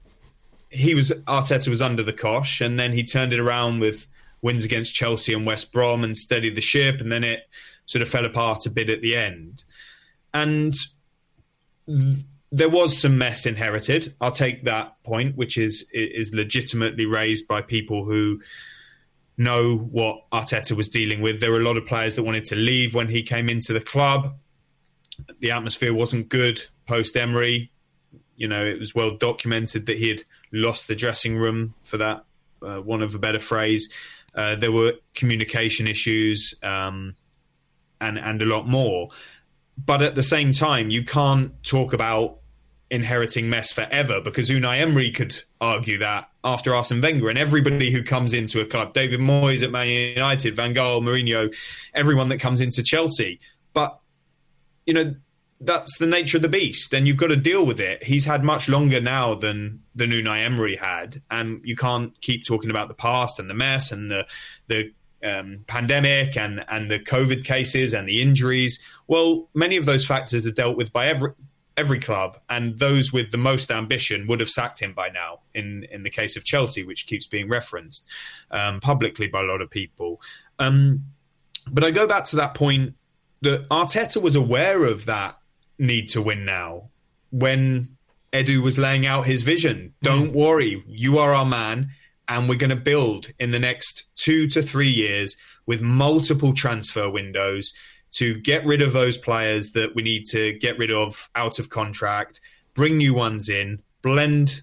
S8: he was Arteta was under the cosh, and then he turned it around with wins against Chelsea and West Brom and steadied the ship, and then it sort of fell apart a bit at the end. And th- there was some mess inherited. I'll take that point, which is is legitimately raised by people who know what Arteta was dealing with. There were a lot of players that wanted to leave when he came into the club. The atmosphere wasn't good post-Emery. You know, it was well documented that he had lost the dressing room, for that, uh, one of a better phrase. Uh, there were communication issues um, and, and a lot more. But at the same time, you can't talk about inheriting mess forever, because Unai Emery could argue that after Arsene Wenger, and everybody who comes into a club, David Moyes at Man United, Van Gaal, Mourinho, everyone that comes into Chelsea. But, you know, that's the nature of the beast, and you've got to deal with it. He's had much longer now than, than Unai Emery had, and you can't keep talking about the past and the mess and the the um, pandemic and, and the COVID cases and the injuries. Well, many of those factors are dealt with by every every club, and those with the most ambition would have sacked him by now, in, in the case of Chelsea, which keeps being referenced um, publicly by a lot of people. Um, but I go back to that point that Arteta was aware of that need to win now when Edu was laying out his vision. Don't worry, you are our man, and we're going to build in the next two to three years with multiple transfer windows to get rid of those players that we need to get rid of out of contract, bring new ones in, blend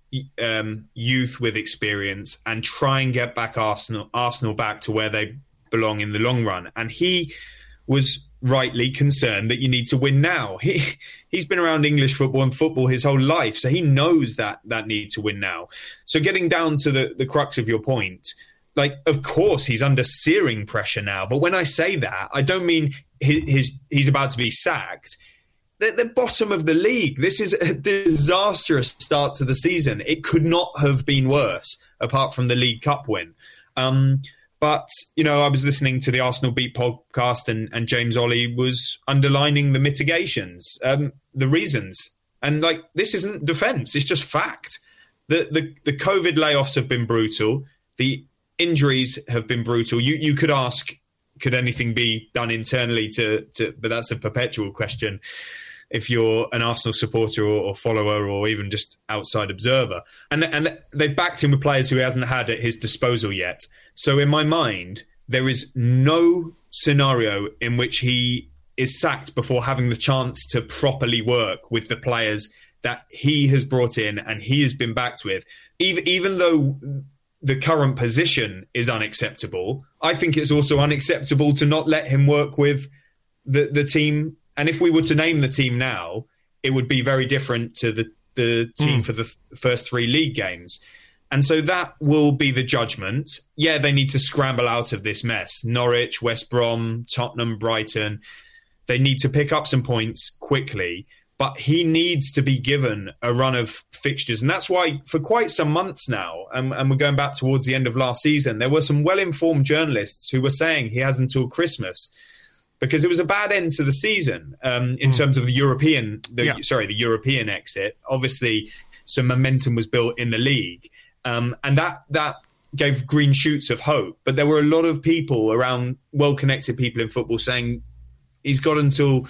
S8: um, youth with experience, and try and get back Arsenal, Arsenal back to where they belong in the long run. And he was rightly concerned that you need to win now. He, he's been around English football and football his whole life, so he knows that that need to win now. So getting down to the, the crux of your point, like, of course, he's under searing pressure now. But when I say that, I don't mean his, his, he's about to be sacked. They're the bottom of the league. This is a disastrous start to the season. It could not have been worse, apart from the League Cup win. Um, but, you know, I was listening to the Arsenal Beat podcast, and, and James Ollie was underlining the mitigations, um, the reasons. And, like, this isn't defence. It's just fact. The, the, the COVID layoffs have been brutal. The injuries have been brutal. You you could ask, could anything be done internally to, to but that's a perpetual question if you're an Arsenal supporter or, or follower or even just outside observer. And, and they've backed him with players who he hasn't had at his disposal yet. So in my mind, there is no scenario in which he is sacked before having the chance to properly work with the players that he has brought in and he has been backed with. Even, even though the current position is unacceptable, I think it's also unacceptable to not let him work with the, the team. And if we were to name the team now, it would be very different to the, the team mm. for the f- first three league games. And so that will be the judgment. Yeah, they need to scramble out of this mess. Norwich, West Brom, Tottenham, Brighton. They need to pick up some points quickly. But he needs to be given a run of fixtures. And that's why for quite some months now, and, and we're going back towards the end of last season, there were some well-informed journalists who were saying he has until Christmas, because it was a bad end to the season um, in mm. terms of the European, the, yeah. sorry, the European exit. Obviously, some momentum was built in the league. Um, and that that gave green shoots of hope. But there were a lot of people around, well-connected people in football, saying he's got until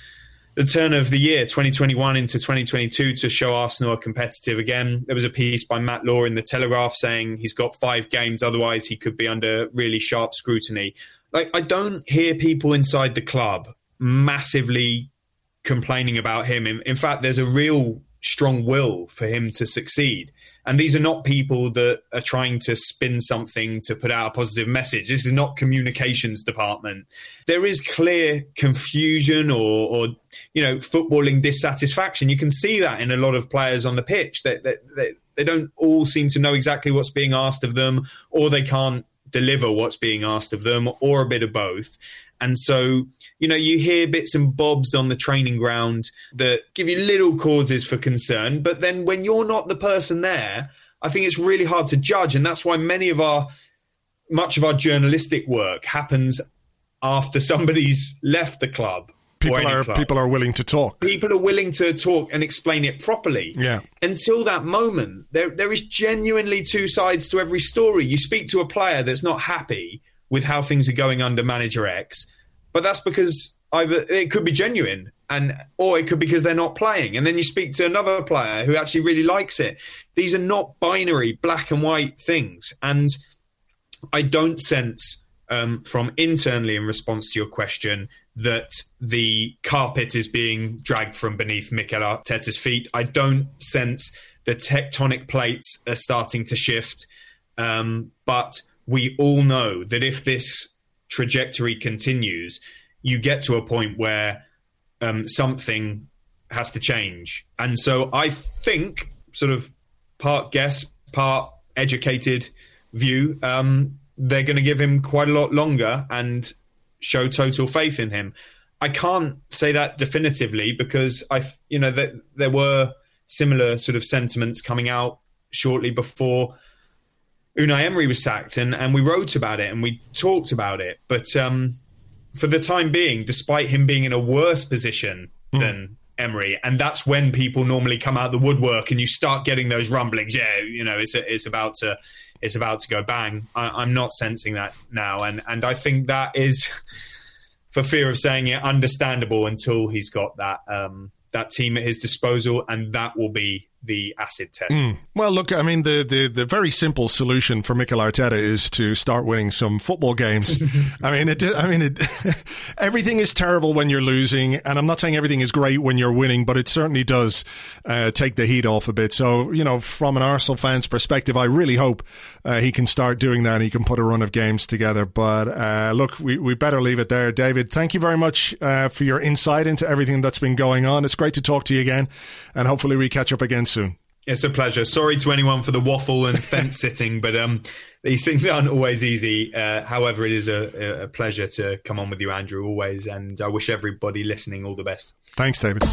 S8: the turn of the year, twenty twenty-one into twenty twenty-two, to show Arsenal are competitive again. There was a piece by Matt Law in The Telegraph saying he's got five games, otherwise he could be under really sharp scrutiny. Like, I don't hear people inside the club massively complaining about him. In, in fact, there's a real strong will for him to succeed. And these are not people that are trying to spin something to put out a positive message. This is not communications department. There is clear confusion or, or you know, footballing dissatisfaction. You can see that in a lot of players on the pitch. That they, they, they don't all seem to know exactly what's being asked of them, or they can't deliver what's being asked of them, or a bit of both. And so, you know, you hear bits and bobs on the training ground that give you little causes for concern. But then when you're not the person there, I think it's really hard to judge. And that's why many of our, much of our journalistic work happens after somebody's left the club.
S4: People are
S8: club.
S4: people are willing to talk.
S8: People are willing to talk and explain it properly.
S4: Yeah.
S8: Until that moment, there there is genuinely two sides to every story. You speak to a player that's not happy with how things are going under manager X, but that's because either it could be genuine, and or it could be because they're not playing. And then you speak to another player who actually really likes it. These are not binary black and white things, and I don't sense um, from internally in response to your question that the carpet is being dragged from beneath Mikel Arteta's feet. I don't sense the tectonic plates are starting to shift. Um, but we all know that if this trajectory continues, you get to a point where um, something has to change. And so I think, sort of part guess, part educated view, um, they're going to give him quite a lot longer and show total faith in him. I can't say that definitively because I, you know, that there were similar sort of sentiments coming out shortly before Unai Emery was sacked, and, and we wrote about it and we talked about it. But um, for the time being, despite him being in a worse position mm. than Emery, and that's when people normally come out the woodwork and you start getting those rumblings. Yeah, you know, it's it's about to. It's about to go bang. I, I'm not sensing that now. And, and I think that is, for fear of saying it, understandable until he's got that um, that team at his disposal, and that will be the acid test. Mm.
S4: Well, look, I mean, the, the, the very simple solution for Mikel Arteta is to start winning some football games. I mean, it, I mean, it, everything is terrible when you're losing, and I'm not saying everything is great when you're winning, but it certainly does uh, take the heat off a bit. So, you know, from an Arsenal fan's perspective, I really hope uh, he can start doing that and he can put a run of games together. But uh, look, we, we better leave it there. David, thank you very much uh, for your insight into everything that's been going on. It's great to talk to you again, and hopefully we catch up again soon.
S8: It's a pleasure. Sorry to anyone for the waffle and fence sitting, but um, these things aren't always easy. Uh, however, it is a, a pleasure to come on with you, Andrew, always. And I wish everybody listening all the best.
S4: Thanks, David.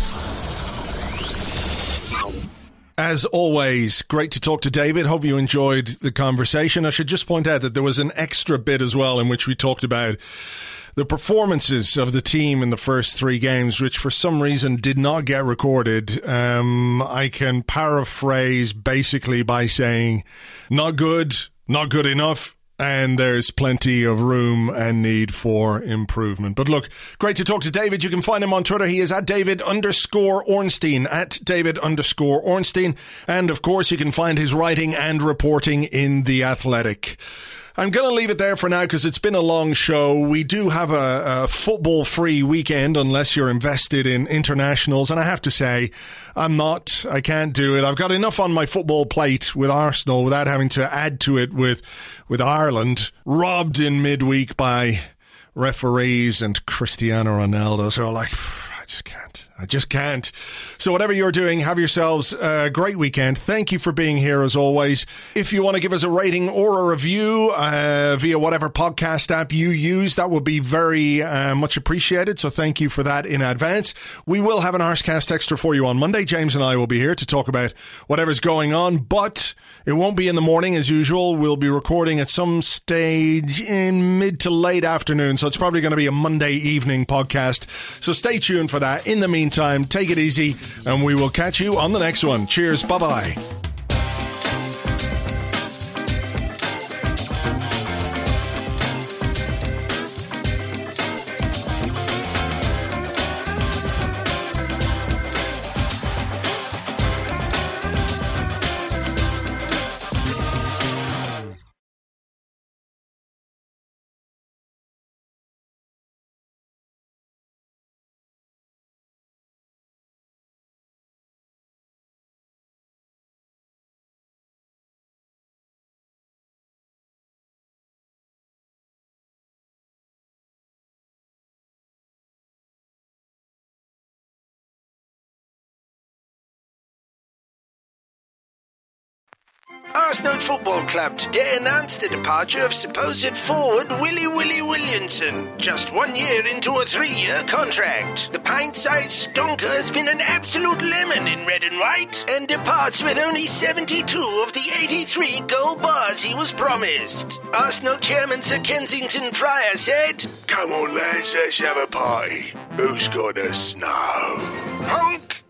S4: As always, great to talk to David. Hope you enjoyed the conversation. I should just point out that there was an extra bit as well in which we talked about the performances of the team in the first three games, which for some reason did not get recorded. Um, I can paraphrase basically by saying not good, not good enough, and there's plenty of room and need for improvement. But look, great to talk to David. You can find him on Twitter. He is at David underscore Ornstein, at David underscore Ornstein. And of course, you can find his writing and reporting in The Athletic. I'm going to leave it there for now because it's been a long show. We do have a, a football-free weekend unless you're invested in internationals. And I have to say, I'm not. I can't do it. I've got enough on my football plate with Arsenal without having to add to it with, with Ireland, robbed in midweek by referees and Cristiano Ronaldo. So like, I just can't. I just can't. So whatever you're doing, have yourselves a great weekend. Thank you for being here as always. If you want to give us a rating or a review uh, via whatever podcast app you use, that would be very uh, much appreciated. So thank you for that in advance. We will have an Arsecast Extra for you on Monday. James and I will be here to talk about whatever's going on, but it won't be in the morning as usual. We'll be recording at some stage in mid to late afternoon. So it's probably going to be a Monday evening podcast. So stay tuned for that. In the meantime, take it easy and we will catch you on the next one. Cheers. Bye-bye.
S9: Arsenal Football Club today announced the departure of supposed forward Willie Willie Williamson, just one year into a three-year contract. The pint-sized stonker has been an absolute lemon in red and white, and departs with only seventy-two of the eighty-three gold bars he was promised. Arsenal chairman Sir Kensington Fryer said, "Come on lads, let's have a party. Who's got the snow?" Honk!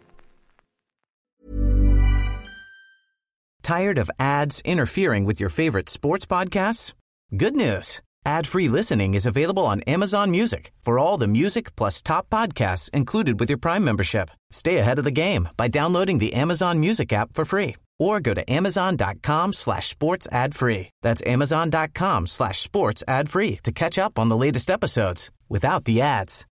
S7: Tired of ads interfering with your favorite sports podcasts? Good news. Ad-free listening is available on Amazon Music for all the music plus top podcasts included with your Prime membership. Stay ahead of the game by downloading the Amazon Music app for free or go to amazon.com slash sports ad free. That's amazon.com slash sports ad free to catch up on the latest episodes without the ads.